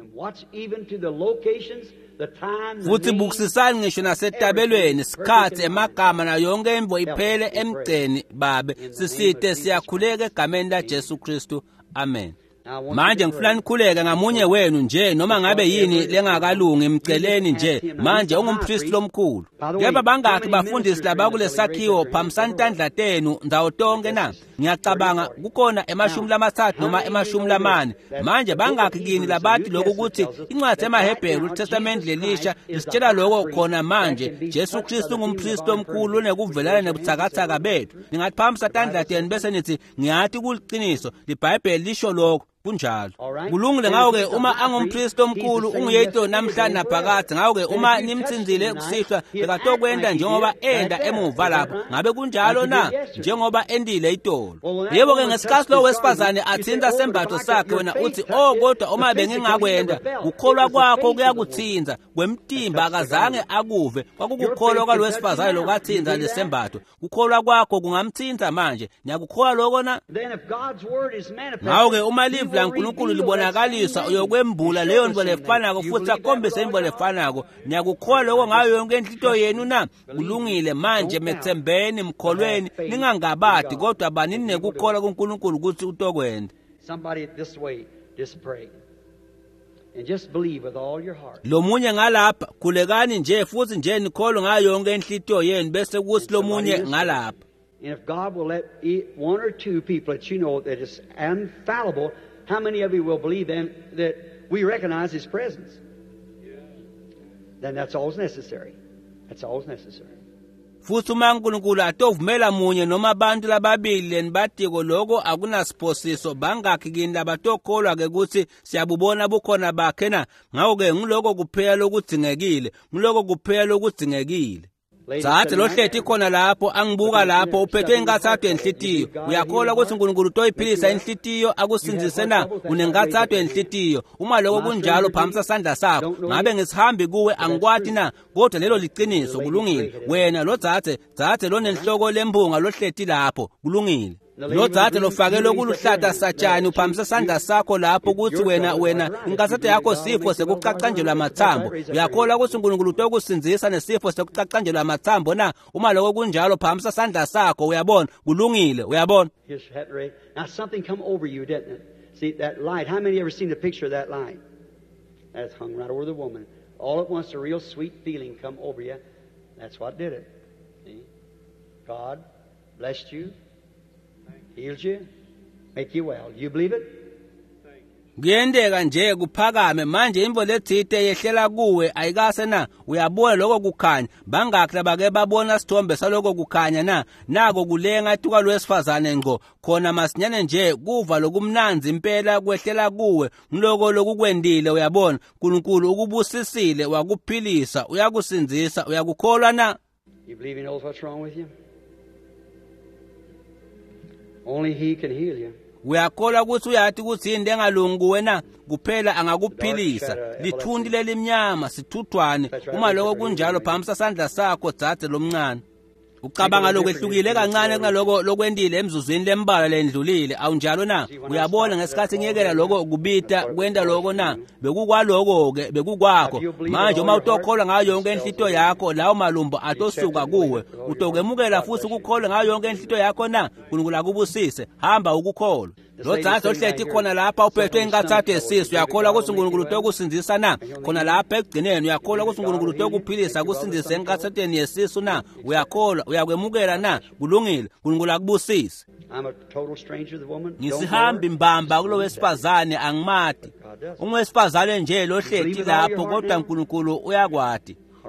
Futhi bukusisani ngisho nasetabelweni sikhathi emagama na yonke imvo iphele emgceni babe sisite siyakhuleka egameni laJesu Kristu. Amen. Manje ngifuna nikhuleke ngamunye wenu nje noma ngabe yini lengakalungi imceleni nje manje ungumpriest lomkhulu. Yeba bangaki bafundisi laba kulesakhiwo phamsantandla tenu ndawo tonke na? Ngiyacabanga kukhona 30 noma 40. Manje bangaki kini labathi lokho ukuthi incwadi emaHebheru uTestament lelisha lisitshela lokho khona manje Jesu Kristu ngumpriest omkhulu onekuvelana nebuthakathaka bethu. Ningathi phamsantandla tenu bese nithi ngiyathi kuliqiniso iBhayibheli lisho lokho. Kunjalo kulungile ngawo-ke uma angumpriest omkhulu unguyedwa namhla naphakade ngawo-ke uma nimtsinzile kusihlwa bekatokwenda njengoba enda emuva lapho ngabe kunjalo na njengoba endile itolo. Yebo-ke ngesikhathi lo wesifazane athinta sembatho sakhe wena uthi kodwa uma bengingakwenda ukukholwa kwakho kuyakuthinza kwemtimba akazange akuve kwakukukholwa kwalowesifazane lokathinza lesembatho kukholwa kwakho kungamthinza manje niyakukholwa lokho na ngawo-ke uma la uNkulunkulu libonakaliswa uyokwembula leyo nto lefanako futhi akhombise imbo lefanako niyakukholwa lokho ngayo yonke inhlito yenu na kulungile manje methembeni mkholweni ningangabadi kodwa banini nekukholwa kuNkulunkulu ukuthi utokwenda. Somebody this way just pray and just believe with all your heart. Lomunye ngalapha khulekani nje futhi nje nikholwe ngayo yonke inhlito yenu bese kuthi lomunye ngalapha. And if God will let one or two people that you know that is infallible, how many of you will believe then that we recognize His presence? Then that's always necessary. That's always necessary. Futhi uma uNkulunkulu atovumela munye noma abantu lababili nibatiko lokho akunasiphosiso bangakhi kini labatokholwa ke ukuthi siyabubona bukhona bakhe na ngawo-ke ngiloko kuphela lokudingekile ngiloko kuphela lokudingekile. Sathi lo hlethi khona lapho angibuka lapho uphethwe inkathathu enhlitiyo uyakholwa ukuthi uNkulunkulu utoyiphilisa inhlitiyo akusinzise na unenkathatu enhlitiyo uma lokho kunjalo phamisa sandla sakho ngabe ngisihambi kuwe angikwati na kodwa lelo liqiniso kulungile wena lo dzathe lo nenhloko lembunga lo hlethi lapho kulungile lo dzathe lofake lokuluhlata satshani uphamisa sandla sakho lapho ukuthi wena inkathathu yakho sifo sekuqaqanjelwa amathambo uyakholwa ukuthi uNkulunkulu utokusinzisa nesifo sekuqaqanjelwa amathambo na uma lokho kunjalo phamisa sandla sakho uyabona kulungile uyabona. Now something come over you, didn't it? See that light, how many ever seen the picture of that light? That's hung right over the woman. All at once a real sweet feeling come over you. That's what did it. See? God blessed you, healed you, make you well. You believe it? Kuyendeka nje kuphakame manje imbo lethite yehlela kuwe ayikase na uyabona lokho kukhanya bangakhi labake babona sithombe saloko kukhanya na nako kulenga tuka lwesifazane ngqo khona masinyane nje kuva lokumnanzi impela kwehlela kuwe ngiloko lokukwendile uyabona uNkulunkulu ukubusisile wakuphilisa uyakusinzisa uyakukholwa na. You believe He knows what's wrong with you? Only He can heal you. Uyakholwa ukuthi uyathi ukuthi into engalungi wena kuphela angakuphilisa lithundi lelimnyama sithuthwane uma lokho kunjalo phamisa sandla sakho dzathe lomncane ucabanga lokwehlukile kancane kunaloko lokwendile emzuzwini lembala lendlulile awunjalo na uyabona ngesikhathi ngiyekela lokho kubita kwenda lokho na bekukwaloko ke bekukwakho manje uma utokholwa ngayo yonke inhlito yakho lawo malumbo atosuka kuwe utokemukela futhi ukukholwa ngayo yonke inhlito yakho na uNkulunkulu akubusise hamba ukukholwa lo dzathe ohlethi khona lapha uphethwe inkathathu esisu uyakholwa ukuthi uNkulunkulu utokusindisa na khona lapha ekugcineni uyakholwa ukuthi uNkulunkulu utokuphilisa kusindise enkathatheni yesisu na uyakholwa uyakwemukela na kulungile uNkulunkulu akubusise. Ngisihambi mbamba kulo wesifazane angimati ungwesifazane nje lo hlethi lapho kodwa uNkulunkulu uyakwati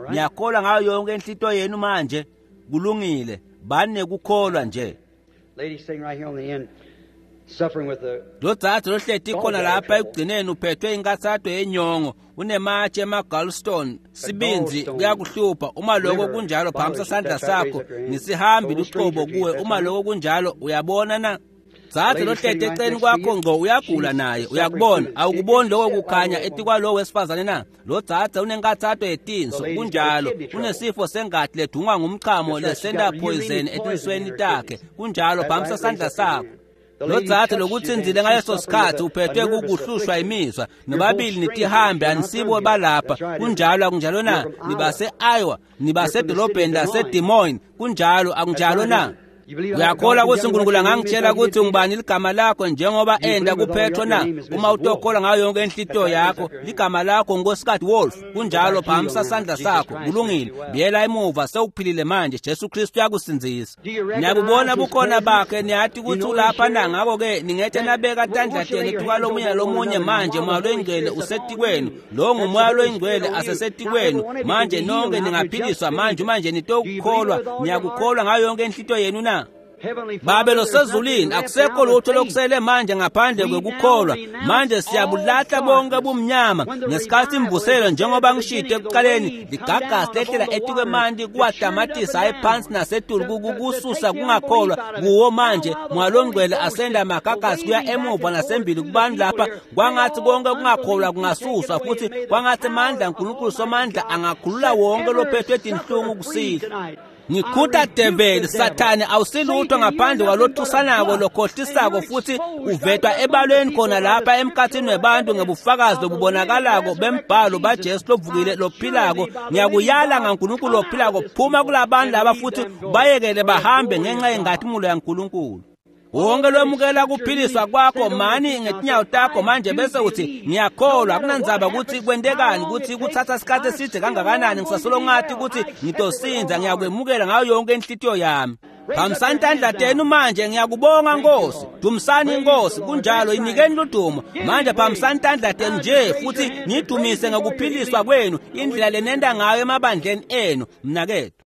ngiyakholwa ngayo yonke inhlito yenu manje kulungile bane kukholwa nje. Lady sitting right here on the end, suffering with the lo dzadza lohleti khona lapha ekugcineni uphethwe inkathato yenyongo unematshe ema-gallstone sibinzi kuyakuhlupha uma lokho kunjalo phamisa sandla sakho ngisihambi luqobo kuwe uma lokho kunjalo uyabona na dzadza lohleti eceleni kwakho ngco uyagula naye uyakubona awukuboni lokho kukhanya eti kwalowo wesifazane na lo dzadza unenkathato yetinso kunjalo unesifo sengathi ledungwa ngumchamo lesenda poison etinsweni takhe kunjalo phamisa sandla sakho lo dzadza lokutsinzile ngaleso sikhathi uphethwe kukuhlushwa imizwa nobabili nitihambe anisibo balapha kunjalo akunjalo na nibase-Iowa nibasedolobheni lase-Des Moines kunjalo akunjalo na uyakholwa ukuthi uNkulunkulu angangitshela ukuthi ngibani ligama lakho njengoba enda kuPetro na uma utokhola ngayo yonke inhlito yakho ligama lakho ngosikhathi Wolf kunjalo phamisa sandla sakho kulungile biyela emuva sewuphilile manje Jesu Kristu yakusinzisa niyakubona bukhona bakhe niyathi ukuthi ulapha na ngako ke ningethe nabeka tandlateni etikwa lomunye manje moya loyingcwele usetikweni lo ngumoya loyingcwele asesetikweni manje nonke ningaphiliswa manje nitokukholwa niyakukholwa ngayo yonke inhlito yenu na Babe losezulwini akusekho lutho lokusele manje ngaphandle kwekukholwa manje siyabulahla bonke bumnyama ngesikhathi imvuselo njengoba ngishite ekuqaleni ligagasi letlela etikwemandi kuwatamatisa ayephansi nasetulu kukususa kungakholwa kuwo manje mwalongcwele asenda amagagasi kuya emuva nasembili kubantu lapha kwangathi konke kungakholwa kungasuswa futhi kwangathi amandla uNkulunkulu somandla angakhulula wonke lophethwe etinhlungu kusila ngikhuta develi sathane awusilutho ngaphandle kwalothusanako lokhohlisako futhi uvetwa ebalweni khona lapha emkhathini webantu ngebufakazi lobubonakalako bembhalo baJesu lovukile lophilako ngiyakuyala ngaNkulunkulu lophilako phuma kulabantu laba futhi bayekele bahambe ngenxa yengathumulo yaNkulunkulu wonke lwemukela kuphiliswa kwakho mani ngetinyawo takho manje bese uthi ngiyakholwa akunandzaba ukuthi kwendekani ukuthi kuthatha isikhathi eside kangakanani ngisasolo ngathi ukuthi ngitosinza ngiyakwemukela ngayo yonke inhlitiyo yami phamisani tandlatenu manje ngiyakubonga Nkosi dumisani Nkosi kunjalo inikeni ludumo manje phamisani tandlatenu nje futhi nidumise ngokuphiliswa kwenu indlela lenenda ngayo emabandleni enu mnakethu